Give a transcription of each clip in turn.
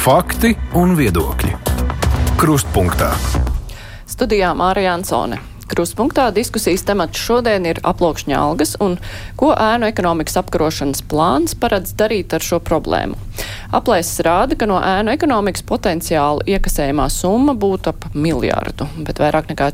Fakti un viedokļi. Krustpunktā. Studijā Māra Jansone. Krustpunktā diskusijas temats šodien ir aploksņa algas un ko ēnu ekonomikas apkarošanas plāns paredz darīt ar šo problēmu. Aplēses rāda, ka no ēnu ekonomikas potenciāli iekasējumā summa būtu ap miljardu, bet vairāk nekā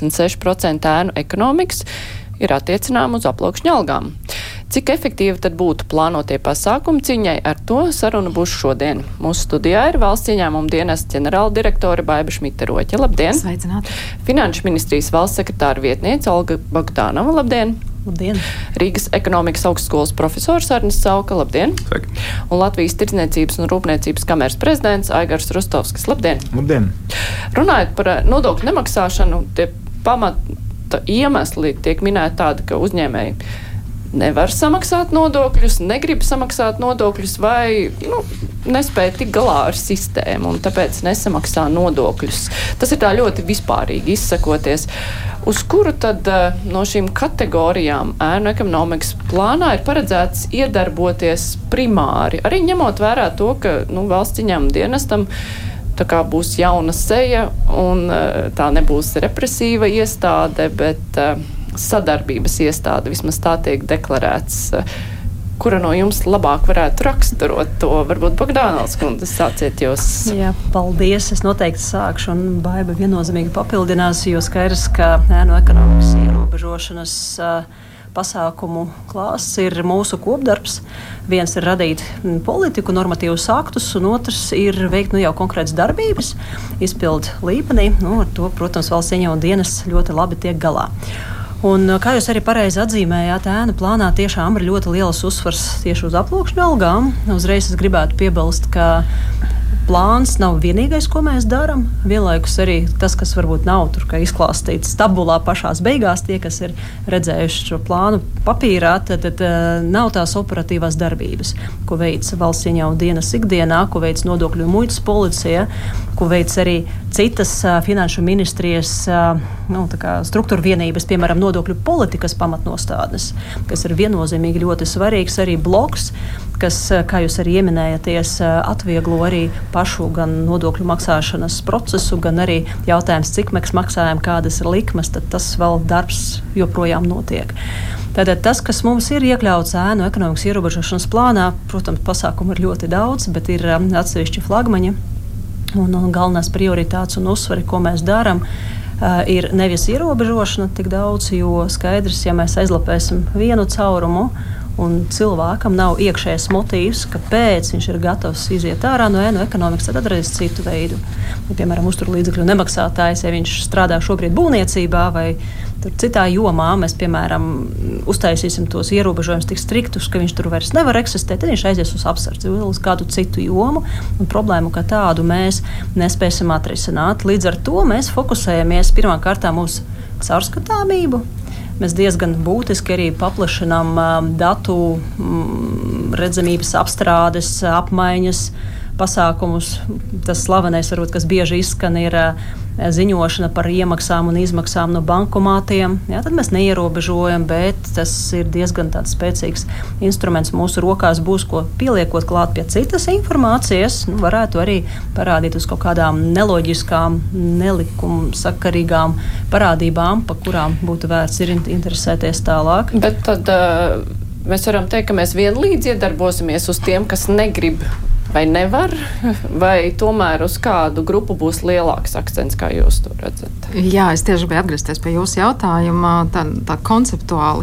46% ēnu ekonomikas ir attiecinām uz aploksņa algām. Cik efektīvi tad būtu plānotie pasākumi cīņai ar to saruna būs šodien. Mūsu studijā ir Valsts ieņēmuma dienesta ģenerāla direktore Baiba Šmita-Roķe. Labdien! Sveicināti! Finanšu ministrijas valsts sekretāra vietniece Olga Bogdanova. Labdien! Labdien! Rīgas ekonomikas augstskolas profesors Arnis Sauka. Labdien! Sveiki! Un Latvijas Tirdzniecības un Rūpniecības kameras prezidents Aigars Rustovskis. Labdien! Labdien! Runājot par nodokļu nemaksāšanu, tie pamata iemesli tiek minēti tādi, ka uzņēmēji nevar samaksāt nodokļus, negrib samaksāt nodokļus vai nespēja tik galā ar sistēmu un tāpēc nesamaksā nodokļus. Tas ir tā ļoti vispārīgi izsakoties. Uz kuru tad no šīm kategorijām ēnu ekonomikas plānā ir paredzēts iedarboties primāri? Arī ņemot vērā to, ka valsts ieņēmuma dienestam tā kā būs jauna seja un tā nebūs represīva iestāde, bet sadarbības iestāde, vismaz tā tiek deklarēts. Kura no jums labāk varētu raksturot to? Varbūt Bogdanovs kundze, sāciet jūs. Jā, paldies. Es noteikti sākšu un Baiba viennozīmīgi papildinās, jo skaidrs, ka ēnu ekonomikas ierobežošanas pasākumu klāsts ir mūsu kopdarbs. Viens ir radīt politiku, normatīvus aktus, un otrs ir veikt jau konkrētas darbības, izpildu līmenī. Ar to, protams, valsts ieņēmuma dienests ļoti labi tiek galā. Un, kā jūs arī pareizi atzīmējāt, ēnu plānā tiešām ir ļoti liels uzsvars tieši uz aploksņa algām. Uzreiz es gribētu piebilst, ka plāns nav vienīgais, ko mēs darām. Vienlaikus arī tas, kas varbūt nav tur izklāstīts tabulā pašās beigās, tie, kas ir redzējuši šo plānu papīrā, tad nav tās operatīvās darbības, ko veic valsts ieņēmuma dienas ikdienā, ko veic nodokļu un muitas policija, ko veic arī citas finanšu ministrijas struktūra vienības, piemēram, nodokļu politikas pamatnostādnes, kas ir viennozīmīgi ļoti svarīgs arī bloks, kas, kā jūs arī ieminējaties, atvieglo arī pašu gan nodokļu maksāšanas procesu, gan arī jautājums, cik mēs maksājam, kādas ir likmes, tad tas vēl darbs joprojām notiek. Tātad tas, kas mums ir iekļauts ēnu ekonomikas ierobežošanas plānā, protams, pasākumu ir ļoti daudz, bet ir atsevišķi flagmaņi un galvenās prioritātes un uzsvari, ko mēs darām, ir nevis ierobežošana tik daudz, jo skaidrs, ja mēs aizlapēsim vienu caurumu, un cilvēkam nav iekšējais motīvs, kāpēc viņš ir gatavs iziet ārā no ēnu ekonomikas, tad atradīs citu veidu. Piemēram, uzturlīdzekļu nemaksātājs, ja viņš strādā šobrīd būvniecībā vai citā jomā, mēs, piemēram, uztaisīsim tos ierobežojumus tik striktus, ka viņš tur vairs nevar eksistēt, tad viņš aizies uz apsardzi, uz kādu citu jomu, un problēmu kā tādu mēs nespēsim atrisināt. Līdz ar to mēs fokusējamies pirmām kārtām uz caurskatāmību. Mēs diezgan būtiski arī paplašinām datu redzamības apstrādes, apmaiņas pasākumus. Tas slavenais, varbūt, kas bieži izskan, ir ziņošana par iemaksām un izmaksām no bankomātiem. Jā, tad mēs neierobežojam, bet tas ir diezgan tāds spēcīgs instruments mūsu rokās būs, ko pieliekot klāt pie citas informācijas, varētu arī parādīt uz kaut kādām neloģiskām, nelikumsakarīgām parādībām, pa kurām būtu vērts ir interesēties tālāk. Bet tad mēs varam teikt, ka mēs vienlīdz iedarbosimies uz tiem, kas negrib vai nevar, vai tomēr uz kādu grupu būs lielāks akcents, kā jūs to redzat? Jā, es tieši gribēju atgriezties pie jūsu jautājuma, tā konceptuāli.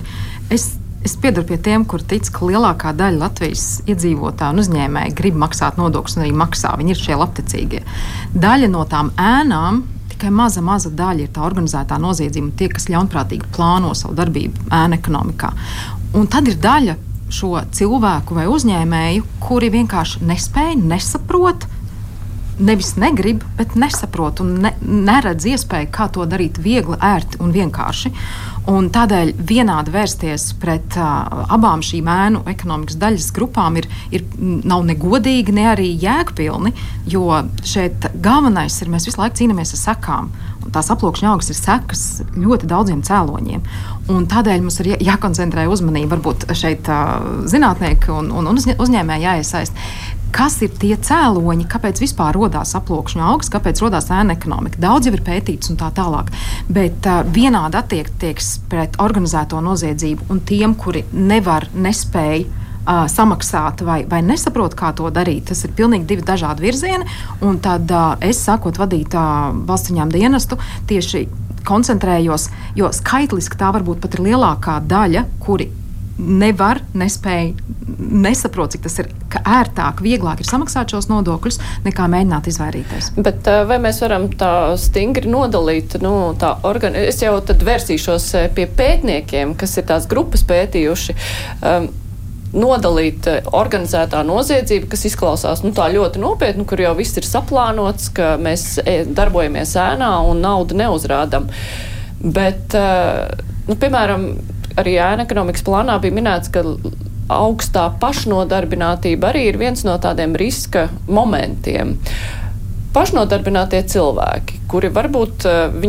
Es piedaru pie tiem, kur tic, ka lielākā daļa Latvijas iedzīvotāju un uzņēmēji grib maksāt nodokļus un arī maksā. Viņi ir šie labticīgie. Daļa no tām ēnām, tikai maza daļa ir tā organizētā noziedzība, tie, kas ļaunprātīgi plāno savu darbību ēnu ekonomikā. Un tad ir daļa šo cilvēku vai uzņēmēju, kuri vienkārši nespēja, nesaprot, nevis negrib, bet nesaprot un neredz iespēju, kā to darīt viegli, ērti un vienkārši. Un tādēļ vienādi vērsties pret abām šīm ēnu ekonomikas daļas grupām nav ne godīgi, ne arī jēgpilni, jo šeit galvenais ir, mēs visu laiku cīnāmies ar sekām. Un tās aploksņa algas ir sekas ļoti daudziem cēloņiem. Un tādēļ mums ir jākoncentrē uzmanība, varbūt šeit zinātnieki un uzņēmēji jāiesaist. kas ir tie cēloņi, kāpēc vispār rodās aploksņu algas, kāpēc rodās ēna ekonomika. Daudz jau ir pētīts un tā tālāk, bet vienādi attieksme pret organizēto noziedzību un tiem, kuri nespēj samaksāt vai nesaprot, kā to darīt. Tas ir pilnīgi divi dažādi virzieni, un tad es, sākot vadīt valsts ieņēmuma dienestu, tieši koncentrējos, jo skaitliski tā varbūt pat ir lielākā daļa, kuri nespēj, nesaprot, cik tas ir ērtāk, vieglāk ir samaksāt šos nodokļus, nekā mēģināt izvairīties. Bet vai mēs varam tā stingri nodalīt, es jau tad versīšos pie pētniekiem, kas ir tās grupas pētījuši, nodalīt organizētā noziedzība, kas izklausās tā ļoti nopietni, kur jau viss ir saplānots, ka mēs darbojamies ēnā un naudu neuzrādam. Bet, piemēram, arī ēna ekonomikas plānā bija minēts, ka augstā pašnodarbinātība arī ir viens no tādiem riska momentiem. Pašnodarbinātie cilvēki, kuri varbūt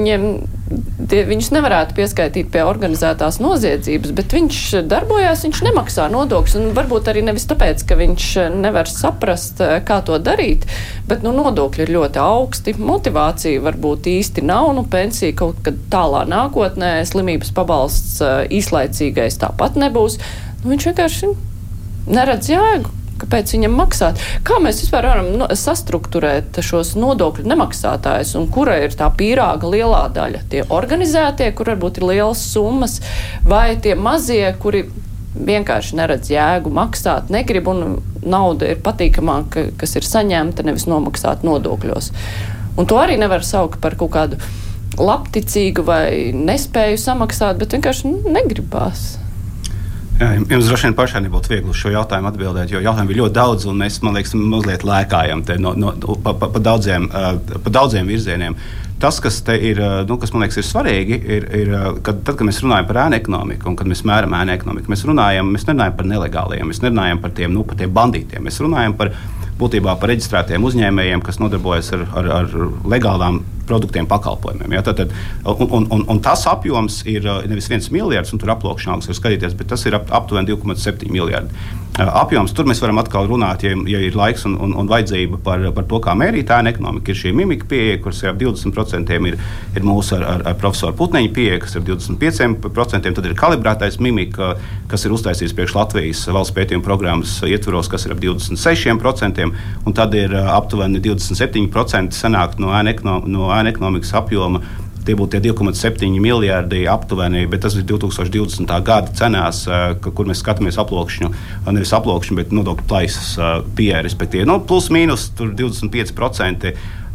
viņus nevarētu pieskaitīt pie organizētās noziedzības, bet viņš darbojās, viņš nemaksā nodokļus, un varbūt arī nevis tāpēc, ka viņš nevar saprast, kā to darīt, bet nodokļi ir ļoti augsti, motivācija varbūt īsti nav, pensija kaut kad tālā nākotnē, slimības pabalsts īslaicīgais tāpat nebūs. Viņš vienkārši neredz jēgu. Kāpēc viņam maksāt? Kā mēs vispār varam sastrukturēt šos nodokļu nemaksātājus un kura ir tā pīrāga lielā daļa? Tie organizētie, kur varbūt ir lielas summas, vai tie mazie, kuri vienkārši neredz jēgu maksāt, negrib un nauda ir patīkamāka, kas ir saņemta, nevis nomaksāt nodokļos. Un to arī nevar saukt par kaut kādu labticīgu vai nespēju samaksāt, bet vienkārši negribās. Jā, jums droši vien pašai nebūtu viegli uz šo jautājumu atbildēt, jo jautājumu ir ļoti daudz, un mēs, man liekas, mazliet lēkājam te pa daudziem virzieniem. Tas, kas te ir, kas man liekas ir svarīgi, ir kad mēs runājam par ēna ekonomiku un kad mēs mēram ēna ekonomiku, mēs nerunājam par nelegāliem, mēs nerunājam par tiem bandītiem, mēs runājam būtībā par reģistrētiem uzņēmējiem, kas nodarbojas ar legālām produktiem, pakalpojumiem. Ja? Un tas apjoms ir nevis 1 miljards, un tur aploksņu algas var skatīties, bet tas ir aptuveni 2,7 miljardi. Apjoms, tur mēs varam atkal runāt, ja ir laiks un vajadzība par to, kā mērīt ēna ekonomika. Ir šī mimika pieeja, kuras ir ap 20%, ir mūsu ar profesoru Putneņa pieeja, kas ir 25%, tad ir kalibrētais mimika, kas ir uztaisīts priekš Latvijas valsts pētījuma programmas ietvaros, kas ir ap 26%, un tad ir aptuveni 27% sanāk no ēna ekonomikas apjoma. Tie būtu tie 2,7 miljardi aptuveni, bet tas ir 2020. Gada cenās, kur mēs skatāmies nevis aploksņu, bet nodokļu plaisas pieeja, respektīvi. Plus mīnus tur 25%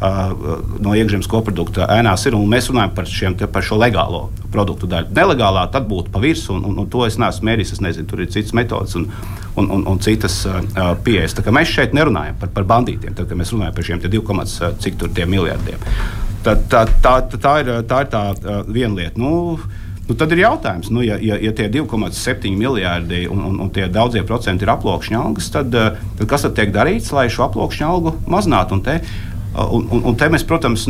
no iekšzemes koprodukta ēnās ir, un mēs runājam par šo legālo produktu daļu. Nelegālā tad būtu pa virsmu, un to es neesmu mērījis, es nezinu, tur ir citas metodas un citas pieejas. Tā kā mēs šeit nerunājam par bandītiem, tad, kad mēs runājam par šiem 2,cik miljardiem. Tā ir tā viena lieta. Tad ir jautājums, ja tie 2,7 miljardi un tie daudzie procenti ir aploksņa algas, tad kas tad tiek darīts, lai šo aploksņa algu mazinātu? Un te mēs, protams,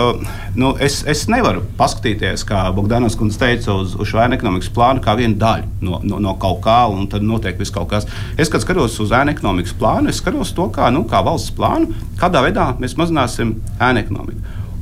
es nevaru paskatīties, kā Bogdanovs kundze teica, uz šo ēna ekonomikas plānu kā vienu daļu no kaut kā, un tad notiek viss kaut kas. Es, kad skatos uz ēna ekonomikas plānu, es skatos to kā valsts plānu, kādā veidā mēs mazināsim ēna ekonomiku.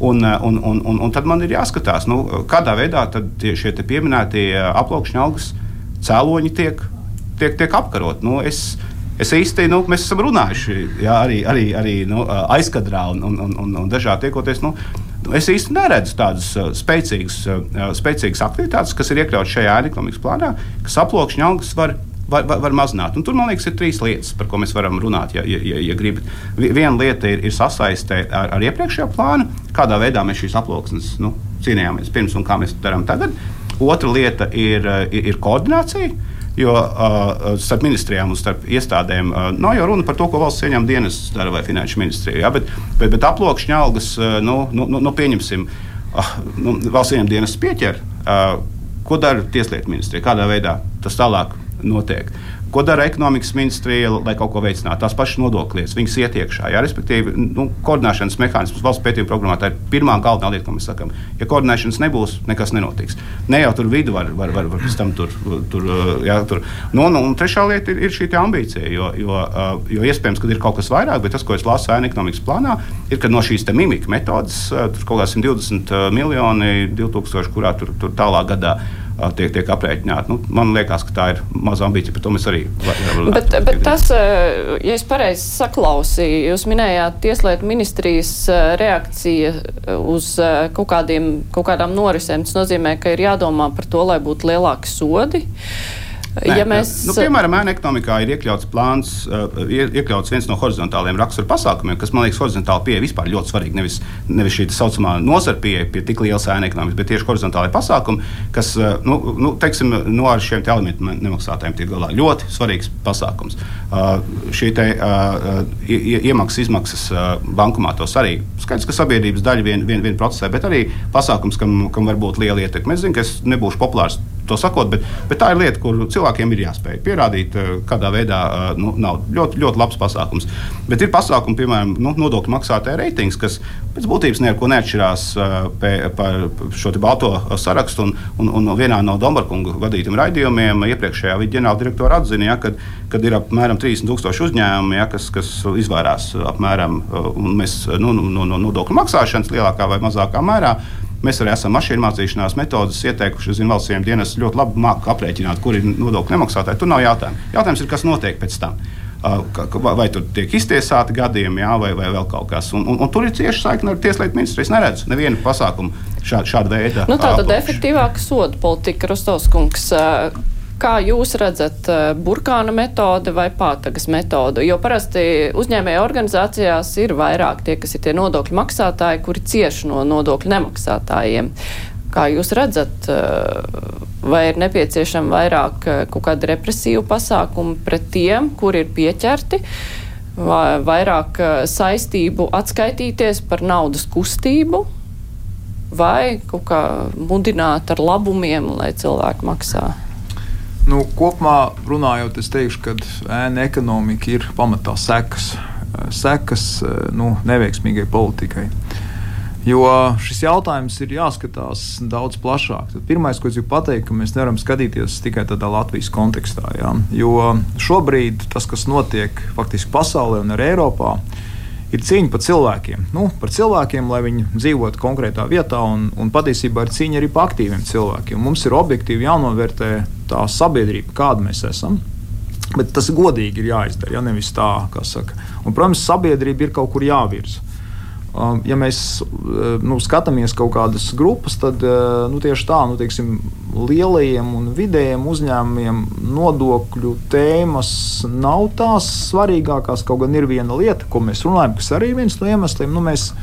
Un tad man ir jāskatās, kādā veidā tad šie te pieminētie aploksņa algas cēloņi tiek apkarot. Es īsti, mēs esam runājuši, jā, arī aizkadrā un dažādi tiekoties. Es īsti neredzu tādas spēcīgas aktivitātes, kas ir iekļautas šajā ēna ekonomikas plānā, kas aploksņa algas var mazināt. Un tur, man liekas, ir 3 lietas, par ko mēs varam runāt, ja gribat. Viena lieta ir sasaiste ar iepriekšējo plānu, kādā veidā mēs šīs aploksnes cīnījāmies pirms un kā mēs darām tagad. Otra lieta ir koordinācija, jo starp ministrijām un starp iestādēm nav jau runa par to, ko valsts ieņēmuma dienests dara vai finanšu ministrija, ja? bet aploksņa algas, pieņemsim, valsts ieņēmuma dienests pieķer, ko dara Tieslietu ministrija, kādā veidā tas tālāk notiek. Ko dara ekonomikas ministrija, lai kaut ko veicinātu? Tās pašas nodokļu lietas, viņas iet iekšā. Jā, respektīvi, koordinēšanas mehānisms valsts pētījuma programmā tā ir pirmā galvenā lieta, ko mēs sakām. Ja koordinēšanas nebūs, nekas nenotiks. Ne jau tur vidu var pēc tam tur. Un trešā lieta ir šī ambīcija, jo iespējams, ka ir kaut kas vairāk, bet tas, ko es lasu ēnu ekonomikas plānā, ir, ka no šīs mimika metodas, tur kaut kā 120 miljoni 2000, kurā tur tālāk gadā tiek aprēķināti. Man liekas, ka tā ir maza ambīcija, par to mēs arī varam runāt. Bet tas, ja es pareizi saklausīju, jūs minējāt Tieslietu ministrijas reakcija uz kaut kādām norisēm. Tas nozīmē, ka ir jādomā par to, lai būtu lielāki sodi. Piemēram, ēnu ekonomikā ir iekļauts plāns, iekļauts viens no horizontāliem rakstura pasākumiem, kas, man liekas, horizontāla pieeja vispār ļoti svarīga. Nevis šī saucamā nozara pieeja pie tik lielas ēnu ekonomikas, bet tieši horizontālai pasākumi, kas, teiksim, ar šiem elementu nemaksātājiem tiek galā. Ļoti svarīgs pasākums. Šī iemaksas, izmaksas bankomātos arī skaidrs, ka sabiedrības daļa vien procesē, bet arī pasākums, kam var būt liela ietekme. Es zinu, ka es nebūšu populārs to sakot, bet tā ir lieta, kur cilvēkiem ir jāspēj pierādīt, kādā veidā nav ļoti, ļoti labs pasākums. Bet ir pasākumi, piemēram, nodokļu maksātāja reitings, kas pēc būtības neko neatšķirās par šo balto sarakstu. Un vienā no Dombarkunga vadītiem raidījumiem iepriekšējā viņa ģenerāldirektora atzina, kad ir apmēram 30,000 uzņēmumi, kas izvairās apmēram no nodokļu maksāšanas lielākā vai mazākā mērā. Mēs arī esam mašīnu mācīšanās metodas ieteikuši. Valsts dienas ļoti labi māca aprēķināt, kur ir nodokļu nemaksātāji. Tur nav jautājumu. Jautājums ir, kas notiek pēc tam. Vai tur tiek iztiesāti gadījumi, vai vēl kaut kas. Un tur ir cieši saikne ar Tieslietu ministriju. Es neredzu nevienu pasākumu šāda veida. Tātad efektīvāka soda politika, Rostovs kungs. Kā jūs redzat, burkāna metode vai pātagas metode? Jo parasti uzņēmēju organizācijās ir vairāk tie, kas ir tie nodokļu maksātāji, kuri cieši no nodokļu nemaksātājiem. Kā jūs redzat, vai ir nepieciešama vairāk kaut kāda represīva pasākuma pret tiem, kuri ir pieķerti, vai vairāk saistību atskaitīties par naudas kustību, vai kaut kā mudināt ar labumiem, lai cilvēki maksā? Kopumā runājot, es teikšu, ka ēnu ekonomika ir pamatā sekas neveiksmīgai politikai. Jo šis jautājums ir jāskatās daudz plašāk. Tad pirmais, ko es gribu pateikt, ka mēs nevaram skatīties tikai tādā Latvijas kontekstā. Jā? Jo šobrīd tas, kas notiek faktiski pasaulē un arī Eiropā, ir cīņa par cilvēkiem. Par cilvēkiem, lai viņi dzīvotu konkrētā vietā, un patiesībā ir cīņa arī par aktīviem cilvēkiem. Mums ir objektīvi jānovērtē tā sabiedrība, kāda mēs esam, bet tas godīgi ir jāizdara, nevis tā, kā saka. Un, protams, sabiedrība ir kaut kur jāvirza. Ja mēs skatāmies kaut kādas grupas, tad tieši tā, teiksim, lielajiem un vidējiem uzņēmumiem nodokļu tēmas nav tās svarīgākās. Kaut gan ir viena lieta, ko mēs runājam, kas arī ir viens no iemesliem.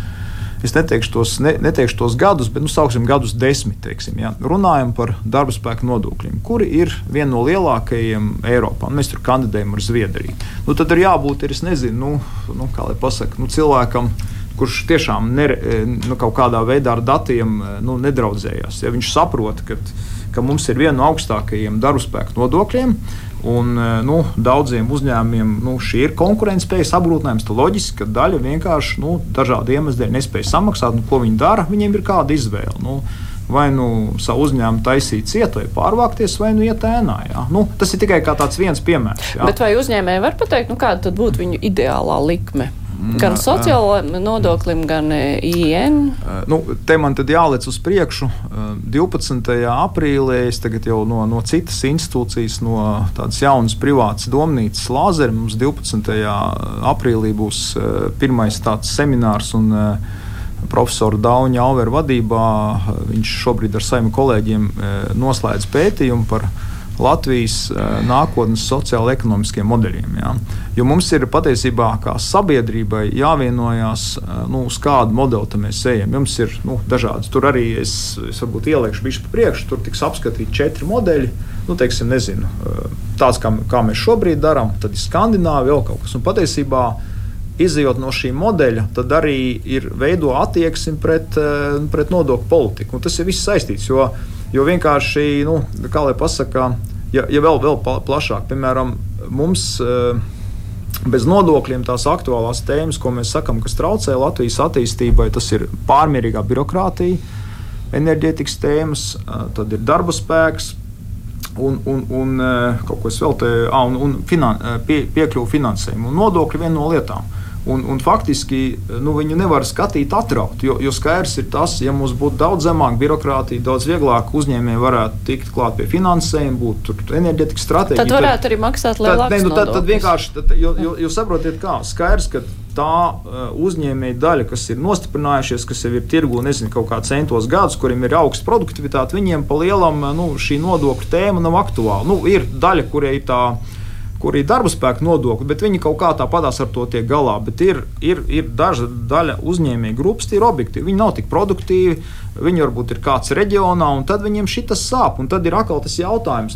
Es neteikšu tos gadus, bet sauksim gadus 10. Teiksim, ja. Runājam par darba spēka nodokļiem, kuri ir viena no lielākajiem Eiropā. Mēs tur kandidējam ar Zviedriju. Tad ir jābūt, es nezinu, kā lai pasaka, cilvēkam, kurš tiešām kaut kādā veidā ar datiem nedraudzējās. Ja viņš saprot, ka mums ir viena no augstākajiem darba spēka nodokļiem, un daudziem uzņēmumiem šī ir konkurētspējas apgrūtinājums, tad loģiski, ka daļa vienkārši dažādu iemeslu dēļ nespēja samaksāt. Ko viņi dara? Viņiem ir kāda izvēle. Vai savu uzņēmumu taisīt ciet, vai pārvākties, vai iet ēnā. Jā. Tas ir tikai kā tāds viens piemērs. Jā. Bet vai uzņēmēji var pateikt, kāda tad būtu viņu ideālā likme? Gan sociālajiem nodoklim, gan IN? Te man tad jālec uz priekšu. 12. aprīlī es tagad jau no citas institūcijas, no tādas jaunas privātas domnīcas Lāzeri, mums 12. aprīlī būs pirmais tāds seminārs, un profesoru Dauņa Auvera vadībā viņš šobrīd ar saviem kolēģiem noslēdz pētījumu par Latvijas nākotnes sociālo-ekonomiskiem modeļiem. Jā. Jo mums ir patiesībā kā sabiedrībai jāvienojās, uz kādu modeli mēs ejam. Mums ir dažādas. Tur arī es varbūt ieliekšu bišķi pa priekšu, tur tiks apskatīti 4 modeļi. Teiksim, nezinu, tāds, kā mēs šobrīd darām, tad ir Skandināvi, vēl kaut kas. Un patiesībā, izejot no šī modeļa, tad arī ir veido attieksmi pret nodokļu politiku. Un tas ir viss saistīts, jo vienkārši, kā lai pasaka, ja vēl plašāk, piemēram, mums bez nodokļiem tās aktuālās tēmas, ko mēs sakam, kas traucē Latvijas attīstībai, tas ir pārmērīgā birokrātija, enerģētikas tēmas, tad ir darba spēks un kaut ko es vēl piekļuvu finansējumu. Un nodokļi viena no lietām. Un faktiski viņu nevar skatīt atraut, jo skaidrs ir tas, ja mums būtu daudz zemāka birokrātija, daudz vieglāk uzņēmēji varētu tikt klāt pie finansējuma, būtu enerģētikas stratēģija. Tad varētu arī maksāt lielākus nodokļus. Tad vienkārši, jo saprotiet kā, skaidrs, ka tā uzņēmēja daļa, kas ir nostiprinājušies, kas jau ir tirgu, nezinu, kaut kā centos gadus, kuriem ir augsta produktivitāte, viņiem pa lielam šī nodokļu tēma nav aktuāla. Ir daļa, kur ir darba spēka nodokļi, bet viņi kaut kā tāpatās ar to tiek galā. Bet ir daļa uzņēmēju grupas, tie ir objektīvi. Viņi nav tik produktīvi, viņi varbūt ir kāds reģionā, un tad viņiem šitas sāp. Un tad ir atkal tas jautājums,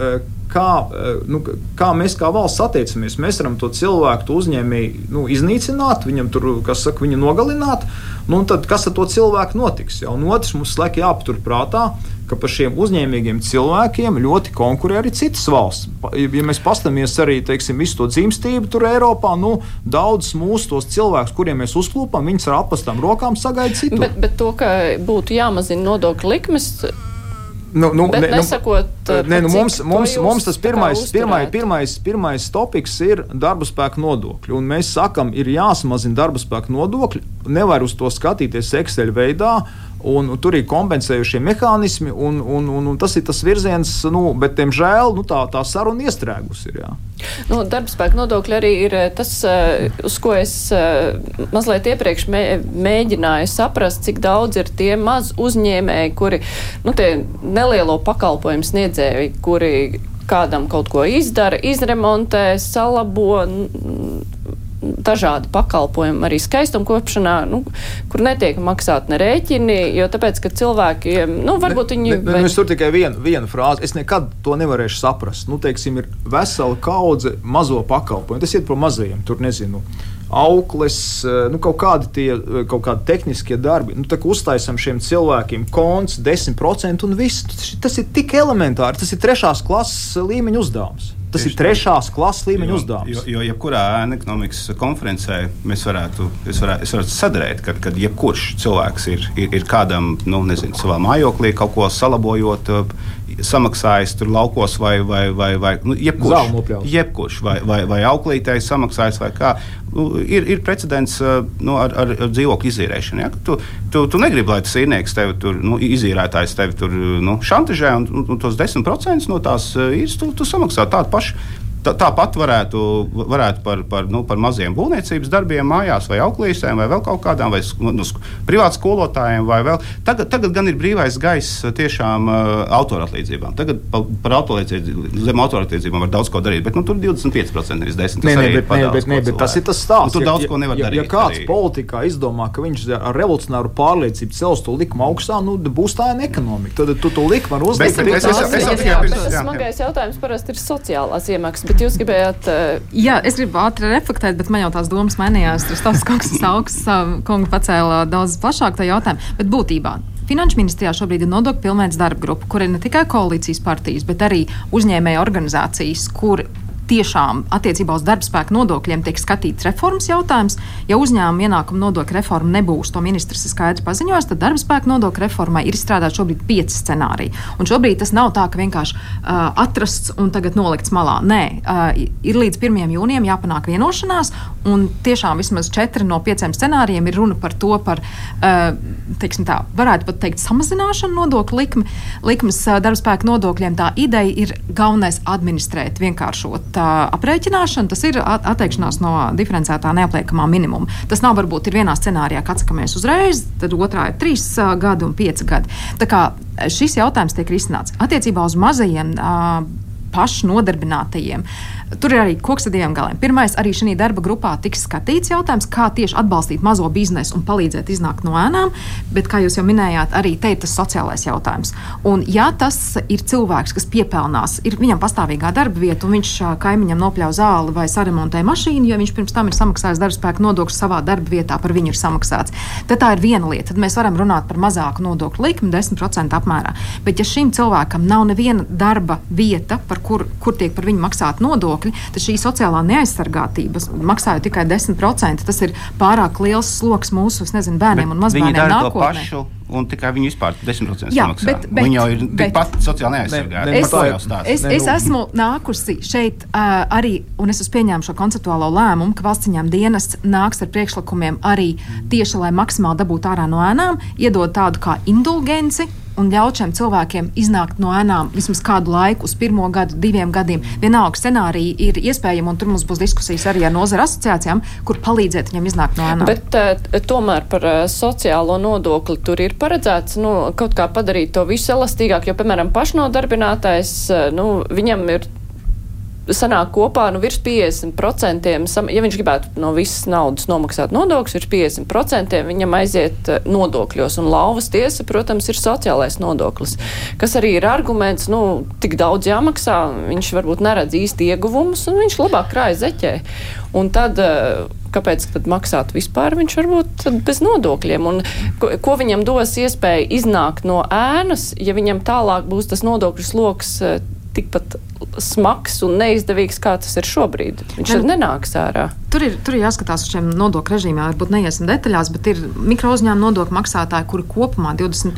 kā mēs kā valsts attiecamies. Mēs varam to cilvēku, to uzņēmēju iznīcināt, viņam tur, viņu nogalināt, un tad kas ar to cilvēku notiks? Ja? Un otrs mums slēg jāpatur prātā, ka par šiem uzņēmīgiem cilvēkiem ļoti konkurē arī citas valsts. Ja mēs pastamies arī, teiksim, visu to dzimstību tur Eiropā, daudz mūsu tos cilvēkus, kuriem mēs uzklūpam, viņus ar apastām rokām sagaida citur. Bet to, ka būtu jāmazina nodokļu likmes, nesakot, mums tas pirmais topiks ir darba spēka nodokļi. Un mēs sakam, ir jāsamazina darba spēka nodokļi, nevar uz to skatīties Excel veidā, un tur ir kompensējušie mehānismi, un tas ir tas virziens, bet, diemžēl, tā saruna iestrēgus ir, jā. Darba spēka nodokļi arī ir tas, uz ko es mazliet iepriekš mēģināju saprast, cik daudz ir tie maz uzņēmēji, kuri, tie nelielo pakalpojumu sniedzēji, kuri kādam kaut ko izdara, izremontē, salabo, dažādi pakalpojumi arī skaistumkopšanā, kur netiek maksāt ne rēķini, jo tāpēc, ka cilvēkiem, varbūt viņi... Es tur tikai vienu frāzi, es nekad to nevarēšu saprast. Teiksim, ir vesela kaudze mazo pakalpojumu, tas iet par mazajiem, tur nezinu, aukles, kaut kādi tehniskie darbi. Tā kā uztaisam šiem cilvēkiem konts 10% un viss. Tas ir tik elementāri, tas ir 3. klases līmeņa uzdevums. Tas ir 3. klases līmeņa uzdevums. Jo jebkurā ēna ekonomikas konferencē es varētu sadarēt, kad jebkurš cilvēks ir kādam, savā mājoklī kaut ko salabojot, samaksājis tur laukos vai jebkurš vai auklītēji samaksājis vai kā. Ir precedents ar dzīvokļu izīrēšanu. Ja? Tu negribi, lai tas īrnieks tevi tur, izīrētājs tevi tur šantažē un tos 10% no tās īres tu samaksā tādu pašu. Tāpat varētu par maziem būvniecības darbiem mājās vai auklīsēm vai vēl kaut kādām vai privātu skolotājiem vai vēl. Tagad gan ir brīvais gaiss tiešām autoratlīdzībām. Tagad par zem autoratlīdzībām var daudz ko darīt, bet tur 25%, nevis 10%. Bet tas ir tas stāsts. Tur daudz ko nevar darīt. Ja kāds politikā izdomā, ka viņš ar revolucionāru pārliecību cels to likumu augstā, būs tā ekonomika. Tad tu to likumu var uzlikt. Smagais jautājums parasti ir sociālās iemaksas. Jūs gribējāt... Jā, es gribu ātri reflektēt, bet man jau tās domas mainījās. Tas kungs pacēla daudz plašāk tā jautājumu. Bet būtībā Finanšu ministrijā šobrīd ir nodokļu pilnveids darba grupa, kur ir ne tikai koalīcijas partijas, bet arī uzņēmēju organizācijas, kur tiešām attiecībā uz darbspēka nodokļiem tiek skatīts reformas jautājums. Ja uzņēmuma ienākuma nodokļa reforma nebūs, to ministrs ir skaidri paziņojis, tad darbspēka nodokļa reformai ir izstrādāti šobrīd 5 scenāriji. Un šobrīd tas nav tā, ka vienkārši atrasts un tagad nolikts malā. Nē, ir līdz 1. jūnijam jāpanāk vienošanās, un tiešām vismaz 4 no 5 scenārijiem ir runa par to, teiksim tā, varētu pat teikt samazināšanu nodokļu likmes darbspēka nodokļiem. Tā ideja ir galvenais administrēt, vienkāršot aprēķināšana, tas ir atteikšanās no diferencētā neapliekamā minimuma. Tas nav varbūt ir vienā scenārijā, ka atsakamies uzreiz, tad otrā ir 3 gadi un 5 gadi. Tā kā šis jautājums tiek risināts. Attiecībā uz mazajiem pašu nodarbinātajiem. Tur ir arī koks ar diviem galiem. Pirmais, arī šī darba grupā tiks skatīts jautājums, kā tieši atbalstīt mazo biznesu un palīdzēt iznākt no ēnām, bet, kā jūs jau minējāt, arī te ir tas sociālais jautājums. Un ja tas ir cilvēks, kas piepelnās, ir viņam pastāvīgā darba vieta, un viņš kaimiņam nopļauj zāli vai saremontē mašīnu, jo viņš pirms tam ir samaksājis darbspēka nodokļus savā darba vietā, par viņu ir samaksāts. Tad tā ir viena lieta. Tad mēs varam runāt par mazāku nodokļu likmi 10% apmērā. Bet ja šim cilvēkam nav neviena darba vieta, par kur tiek par viņu maksāt nodokļi, tad šī sociālā neaizsargātība maksāja tikai 10%. Tas ir pārāk liels sloks mūsu, bērniem un mazbērniem nākotnē. Un tikai viņi vispār 10% samaksā. Viņi jau ir tikpat sociāli neaizsargāti. Es esmu nākusi šeit arī, un es pieņēmu šo konceptuālo lēmumu, ka valsts ieņēmuma dienests nāks ar priekšlikumiem arī tieši, lai maksimāli dabūtu ārā no ēnām, iedod tādu kā indulgenci un ļaut šiem cilvēkiem iznākt no ēnām vismaz kādu laiku, uz 1 gadu, 2 gadiem. Vienalga scenāriji ir iespējami, un tur mums būs diskusijas arī ar nozara asociācijām, kur palīdzēt viņiem iznākt no ēnām. Bet tomēr par sociālo nodokli tur ir paredzēts kaut kā padarīt to visu elastīgāk, jo, piemēram, pašnodarbinātais, viņam ir sanāk kopā virs 50%, ja viņš gribētu no visas naudas nomaksāt nodokļus, virs 50% viņam aiziet nodokļos, un lauvas tiesa, protams, ir sociālais nodoklis, kas arī ir arguments, tik daudz jāmaksā, viņš varbūt neredz īsti ieguvumus, un viņš labāk krāja zeķē. Un tad, kāpēc tad maksāt vispār, viņš varbūt bez nodokļiem, un ko viņam dos iespēja iznākt no ēnas, ja viņam tālāk būs tas nodokļu sloks tikpat smags un neizdevīgs, kā tas ir šobrīd. Viņš tad nenāks ārā. Tur ir jāskatās uz šiem nodokļu režīmiem, varbūt neiesim detaļās, bet ir mikrouzņēmuma nodokļu maksātāji, kuri kopumā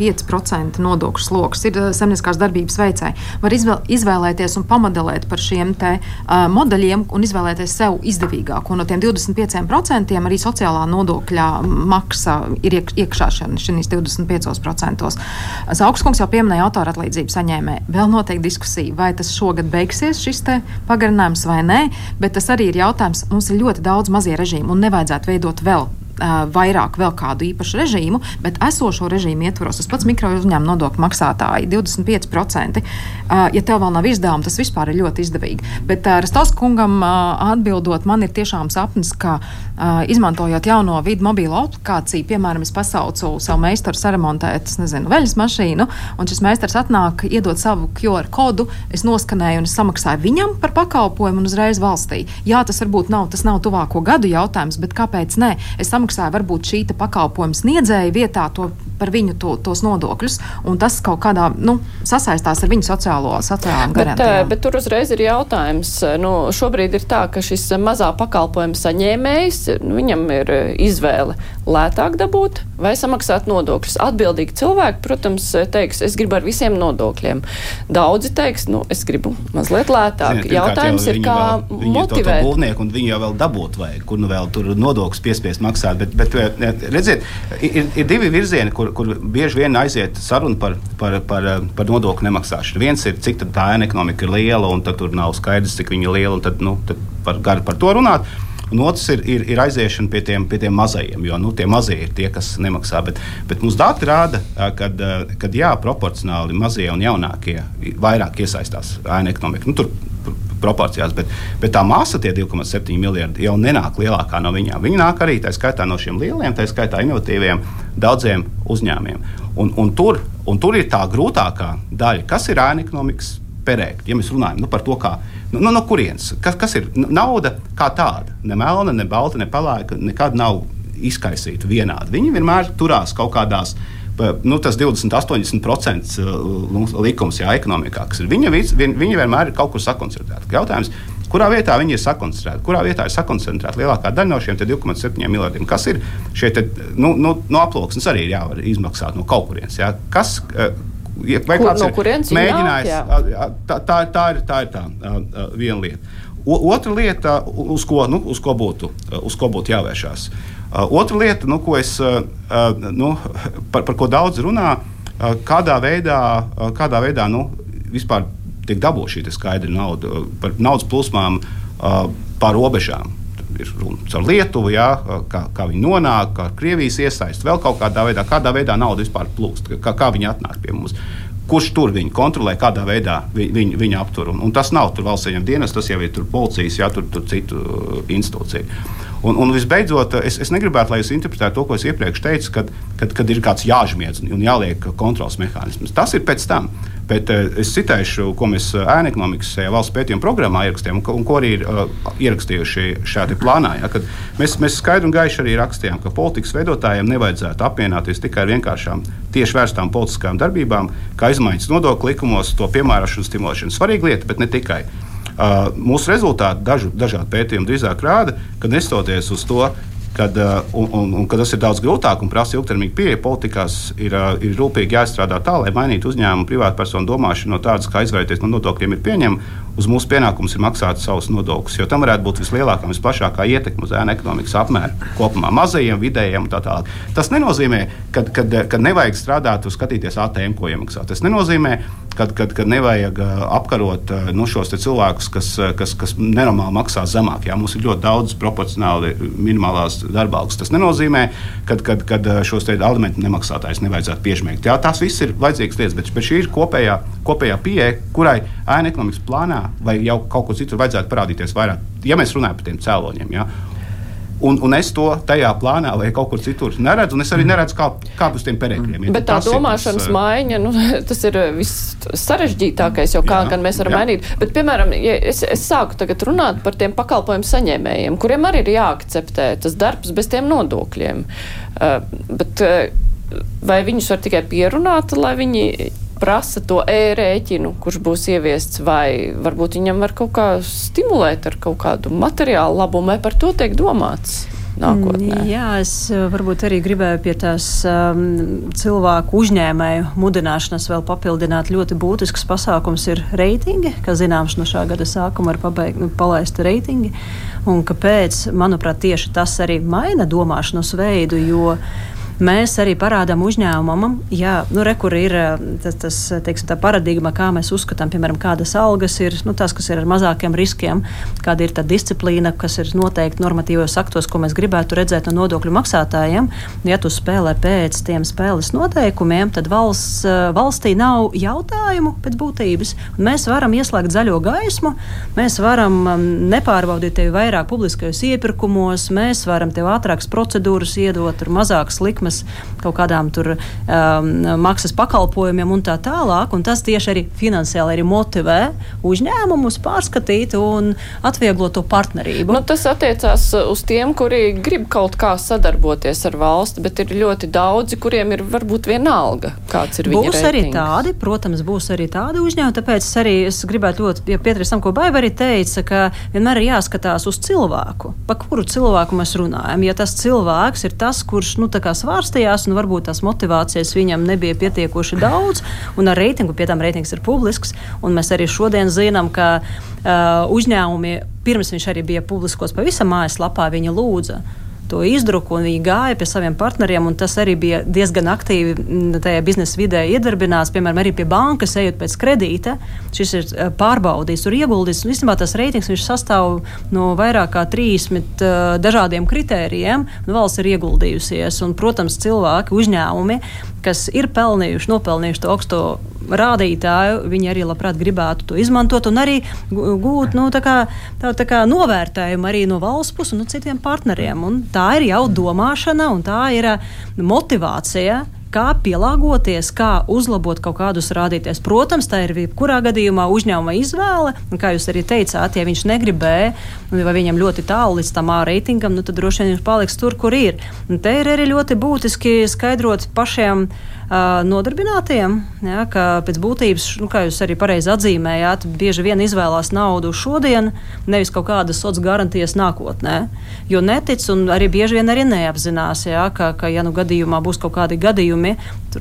25% nodokļu sloks ir saimnieciskās darbības veicēji. Var izvēlēties un pamodelēt par šiem te modeļiem un izvēlēties sev izdevīgāku. Un no tiem 25% arī sociālā nodokļa maksa ir iekšā šīs 25%. Saukskungs jau pieminēja autoratlīdzību saņēmēju. Vēl notiek diskusija, vai tas šogad beigsies šis te pagarinājums vai nē, bet tas arī ir jautājums. Mums ir ļoti daudz mazie režīmi un nevajadzētu veidot vairāk vēl kādu īpašu režīmu, bet esošo režīmu ietvaros, tas pats mikrouzņēmuma nodokļu maksātāji 25%. Ja tev vēl nav izdevumi, tas vispār ir ļoti izdevīgi. Bet Rastovska kungam atbildot, man ir tiešām sapnis, ka izmantojot jauno vidu mobīlo aplikāciju, piemēram, es pasaucu savu meistaru saremontēt, veļas mašīnu, un šis meistars atnāk, iedod savu QR kodu, es noskanēju un es samaksāju viņam par pakalpojumu un uzreiz valstī. Jā, tas varbūt tas nav tuvāko gadu jautājums, bet kāpēc ne? Es samaksāju varbūt šī pakalpojuma sniedzēja vietā par viņu tos nodokļus, un tas kaut kādā sasaistās ar viņu sociālām garantijām. Bet tur uzreiz ir jautājums. Šobrīd ir tā, ka šis mazā pakalpojuma saņēmējs, viņam ir izvēle lētāk dabūt vai samaksāt nodokļus. Atbildīgi cilvēki, protams, teiks, es gribu ar visiem nodokļiem. Daudzi teiks, es gribu mazliet lētāk. Jautājums ir, kā motivēt. To būvnieku, un viņi jau vēl dabūt vajag, kur vēl tur nodokļus piespiest maksāt. Bet redziet, ir divi virzieni, kur bieži vien aiziet saruna par nodokļu nemaksāšanu. Viens ir, cik tā ēna ekonomika ir liela, un tad tur nav skaidrs, cik viņa ir liela, un tad par to runāt. Un otrs ir aiziešana pie tiem mazajiem, jo tie mazie ir tie, kas nemaksā. Bet mums dati rāda, ka jā, proporcionāli mazie un jaunākie vairāk iesaistās ēna ekonomika. Tur proporcijās, bet tā masa, tie 2,7 miljardi, jau nenāk lielākā no viņām. Viņi nāk arī tā skaitā no šiem lieliem, tā skaitā inovatīviem daudziem uzņēmumiem. Un tur ir tā grūtākā daļa, kas ir ēna ekonomikas perēkļi. Ja mēs runājam par to, kā, no kurienes, kas ir nauda kā tāda, ne melna, ne balta, ne pelēka, nekad nav izkaisīta vienādi. Viņi vienmēr turās kaut kādās, tas 20-80% likums ekonomikā, kas ir. Viņi vienmēr ir kaut kur sakoncentrēti. Jautājums, kurā vietā viņi ir sakoncentrēti? Kurā vietā ir sakoncentrēta lielākā daļa no šiem 2,7 miljardiem? Kas ir šie no aploksnes arī ir jāvar izmaksāt no kaut kurienes? Ja? Vai kāds ir mēģinājis? Tā ir viena lieta. Otra lieta, uz ko būtu jāvēršās. Otra lieta, par ko daudz runā, kādā veidā vispār tiek dabūta šī skaidra nauda par naudas plūsmām pār robežām. Ir runa ar Lietuvu, kā viņi nonāk, kā Krievijas iesaist, vēl kaut kādā veidā nauda vispār plūst, kā viņi atnāk pie mums. Kurš tur viņi kontrolē, kādā veidā viņi aptur. Un tas nav tur valsts ieņēmuma dienas, tas jau ir tur policijas, tur citu institūciju. Un visbeidzot, es negribētu, lai jūs interpretētu to, ko es iepriekš teicu, kad ir kāds jāžmiedz un jāliek kontrols mehānisms. Tas ir pēc tam. Bet es citēšu, ko mēs ēnu ekonomikas valsts pētījuma programmā ierakstījām, un ko arī ir ierakstījuši šādi plānā. Ja, kad mēs skaidri un gaiši arī rakstījām, ka politikas veidotājiem nevajadzētu apvienoties tikai ar vienkāršām tieši vērstām politiskām darbībām, kā izmaiņas nodokļu likumos, to piemērošanu, stimulēšanu. Svarīga lieta, bet ne tikai. Mūsu rezultāti dažādi pētījumi drīzāk rāda, ka nestoties uz to, kad tas ir daudz grūtāk un prasa ilgtermiņa pieeja, politikās ir rūpīgi jāizstrādā tā, lai mainītu uzņēmumu privātpersonu domāšanu no tādas, kā izvairīties no nodokļiem ir pieņemama, uz mūsu pienākums ir maksāt savus nodokļus, jo tam varētu būt vislielākā un visplašākā ietekme uz ēnu ekonomikas apmēru kopumā mazajiem, vidējiem un tā tālāk. Tas nenozīmē, ka nevajag strādāt un skatīties ATM, ko iemaksāt. Tas nenozīmē, ka nevajag apkarot šos cilvēkus, kas nenormāli maksā zemāk. Jā, mums ir ļoti daudz proporcionāli minimālās darba algas. Tas nenozīmē, ka šos alimentu nemaksātājus nevajadzētu piežmēgt. Jā, tās viss ir vajadzīgas lietas, bet šī ir kopējā pieeja, kurai ēnu ekonomikas plānā vai jau kaut kur citur vajadzētu parādīties vairāk, ja mēs runājam par tiem cēloņiem. Ja? Un es to tajā plānā vai kaut kur citur neredzu, un es arī neredzu, kā uz tiem perēkļiem. Bet tā domāšanas maiņa, tas ir viss sarežģītākais, jau kā gan mēs varam mainīt. Bet, piemēram, ja es sāku tagad runāt par tiem pakalpojumu saņēmējiem, kuriem arī ir jāakceptē tas darbs bez tiem nodokļiem. Bet vai viņus var tikai pierunāt, lai viņi prasa to e-rēķinu, kurš būs ieviests, vai varbūt viņam var kaut kā stimulēt ar kaut kādu materiālu labumu, vai par to tiek domāts nākotnē? Jā, es varbūt arī gribēju pie tās cilvēku uzņēmēju mudināšanas vēl papildināt. Ļoti būtisks pasākums ir reitingi, kā zināms, no šā gada sākuma ir palaista reitingi, un kāpēc, manuprāt, tieši tas arī maina domāšanas veidu, jo mēs arī parādām uzņēmumam, kur ir tas, teiksim, tā paradigma, kā mēs uzskatām, piemēram, kādas algas ir, tās, kas ir ar mazākiem riskiem, kāda ir tā disciplīna, kas ir noteikti normatīvos aktos, ko mēs gribētu redzēt no nodokļu maksātājiem. Ja tu spēlē pēc tiem spēles noteikumiem, tad valstī nav jautājumu pēc būtības. Mēs varam ieslēgt zaļo gaismu, mēs varam nepārbaudīt tevi vairāk publiskajos iepirkumos, mēs varam tev ātrākas procedūras iedot, tur mazākas likmes kaut kādām tur maksas pakalpojumiem un tā tālāk, un tas tieši arī finansiāli arī motivē uzņēmumus pārskatīt un atvieglot to partnerību. Tas attiecās uz tiem, kuri grib kaut kā sadarboties ar valsti, bet ir ļoti daudzi, kuriem ir varbūt vienalga, kāds ir viņa reitingi. Arī tādi, protams, būs arī tādi uzņēmumi, tāpēc arī es gribētu ļoti piekrist tam, ko Baiva arī teica, ka vienmēr ir jāskatās uz cilvēku, pa kuru cilvēku mēs runājam. Ja tas cilvēks ir tas, kurš, svārstījās, un varbūt tās motivācijas viņam nebija pietiekoši daudz, un ar reitingu, pie tām reitings ir publisks, un mēs arī šodien zinām, ka uzņēmumi, pirms viņš arī bija publiskos pavisam mājaslapā, viņa lūdza to izdruku, un viņi gāja pie saviem partneriem, un tas arī bija diezgan aktīvi tajā biznesa vidē iedarbināts, piemēram, arī pie bankas ejot pēc kredīta. Šis ir pārbaudīts, tur ieguldīts, un īstenībā tas reitings viņš sastāv no vairāk kā 30 dažādiem kritērijiem, un valsts ir ieguldījusies, un, protams, cilvēki, uzņēmumi, kas ir nopelnījuši to augsto rādītāju, viņi arī labprāt gribētu to izmantot un arī gūt tā kā novērtējumu arī no valsts puses un no citiem partneriem. Un tā ir jau domāšana un tā ir motivācija, kā pielāgoties, kā uzlabot kaut kādus rādītājus. Protams, tā ir jebkurā gadījumā uzņēmuma izvēle, un kā jūs arī teicāt, ja viņš negribēja, vai viņam ļoti tālu līdz tam A reitingam, tad droši vien viņš paliks tur, kur ir. Un te ir arī ļoti būtiski skaidrot pašiem nodarbinātiem, ja, ka pēc būtības, kā jūs arī pareizi atzīmējāt, bieži vien izvēlās naudu šodien, nevis kaut kādas sociālas garantijas nākotnē, jo netic un arī bieži vien arī neapzinās, ja, ka ja gadījumā būs kaut kādi gadījumi,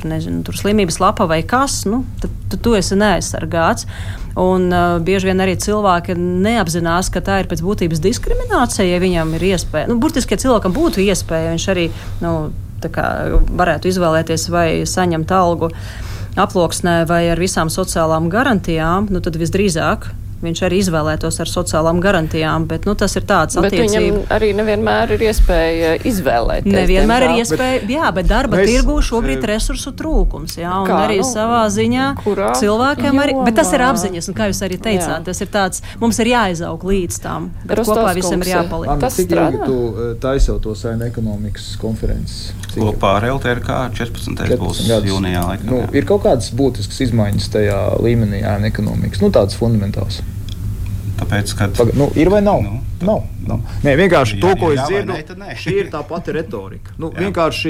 tur slimības lapa vai kas, tad tu esi neaizsargāts. Un bieži vien arī cilvēki neapzinās, ka tā ir pēc būtības diskriminācija, ja viņam ir iespēja. Burtiski, ja cilvēkam būtu iespēja, viņš arī varētu izvēlēties vai saņemt algu aploksnē vai ar visām sociālām garantijām, tad visdrīzāk viņš arī izvēlētos ar sociālām garantijām, bet tas ir tāds attiecība. Bet viņam arī nevienmēr ir iespēja izvēlēties. Nevienmēr ir iespēja, jā, bet darba tirgū šobrīd resursu trūkums, jā, un arī savā ziņā cilvēkiem arī, bet tas ir apziņas, un kā jūs arī teicāt, tas ir tāds, mums ir jāizaug līdz tām, bet kopā visam ir jāpaliek. Tas strādā. Tu taisot to Saeima ekonomikas konferences? Kopā ar LTRK 14. būs jūnijā laikam. Ir kaut kādas būtiskas izmaiņas tajā līmenī ēna ekonomikas, tādas fundamentāls. Tāpēc, kad... ir vai nav? Nav. Nē, vienkārši to, ko es dzirdu, šī ir tā pati retorika. Vienkārši,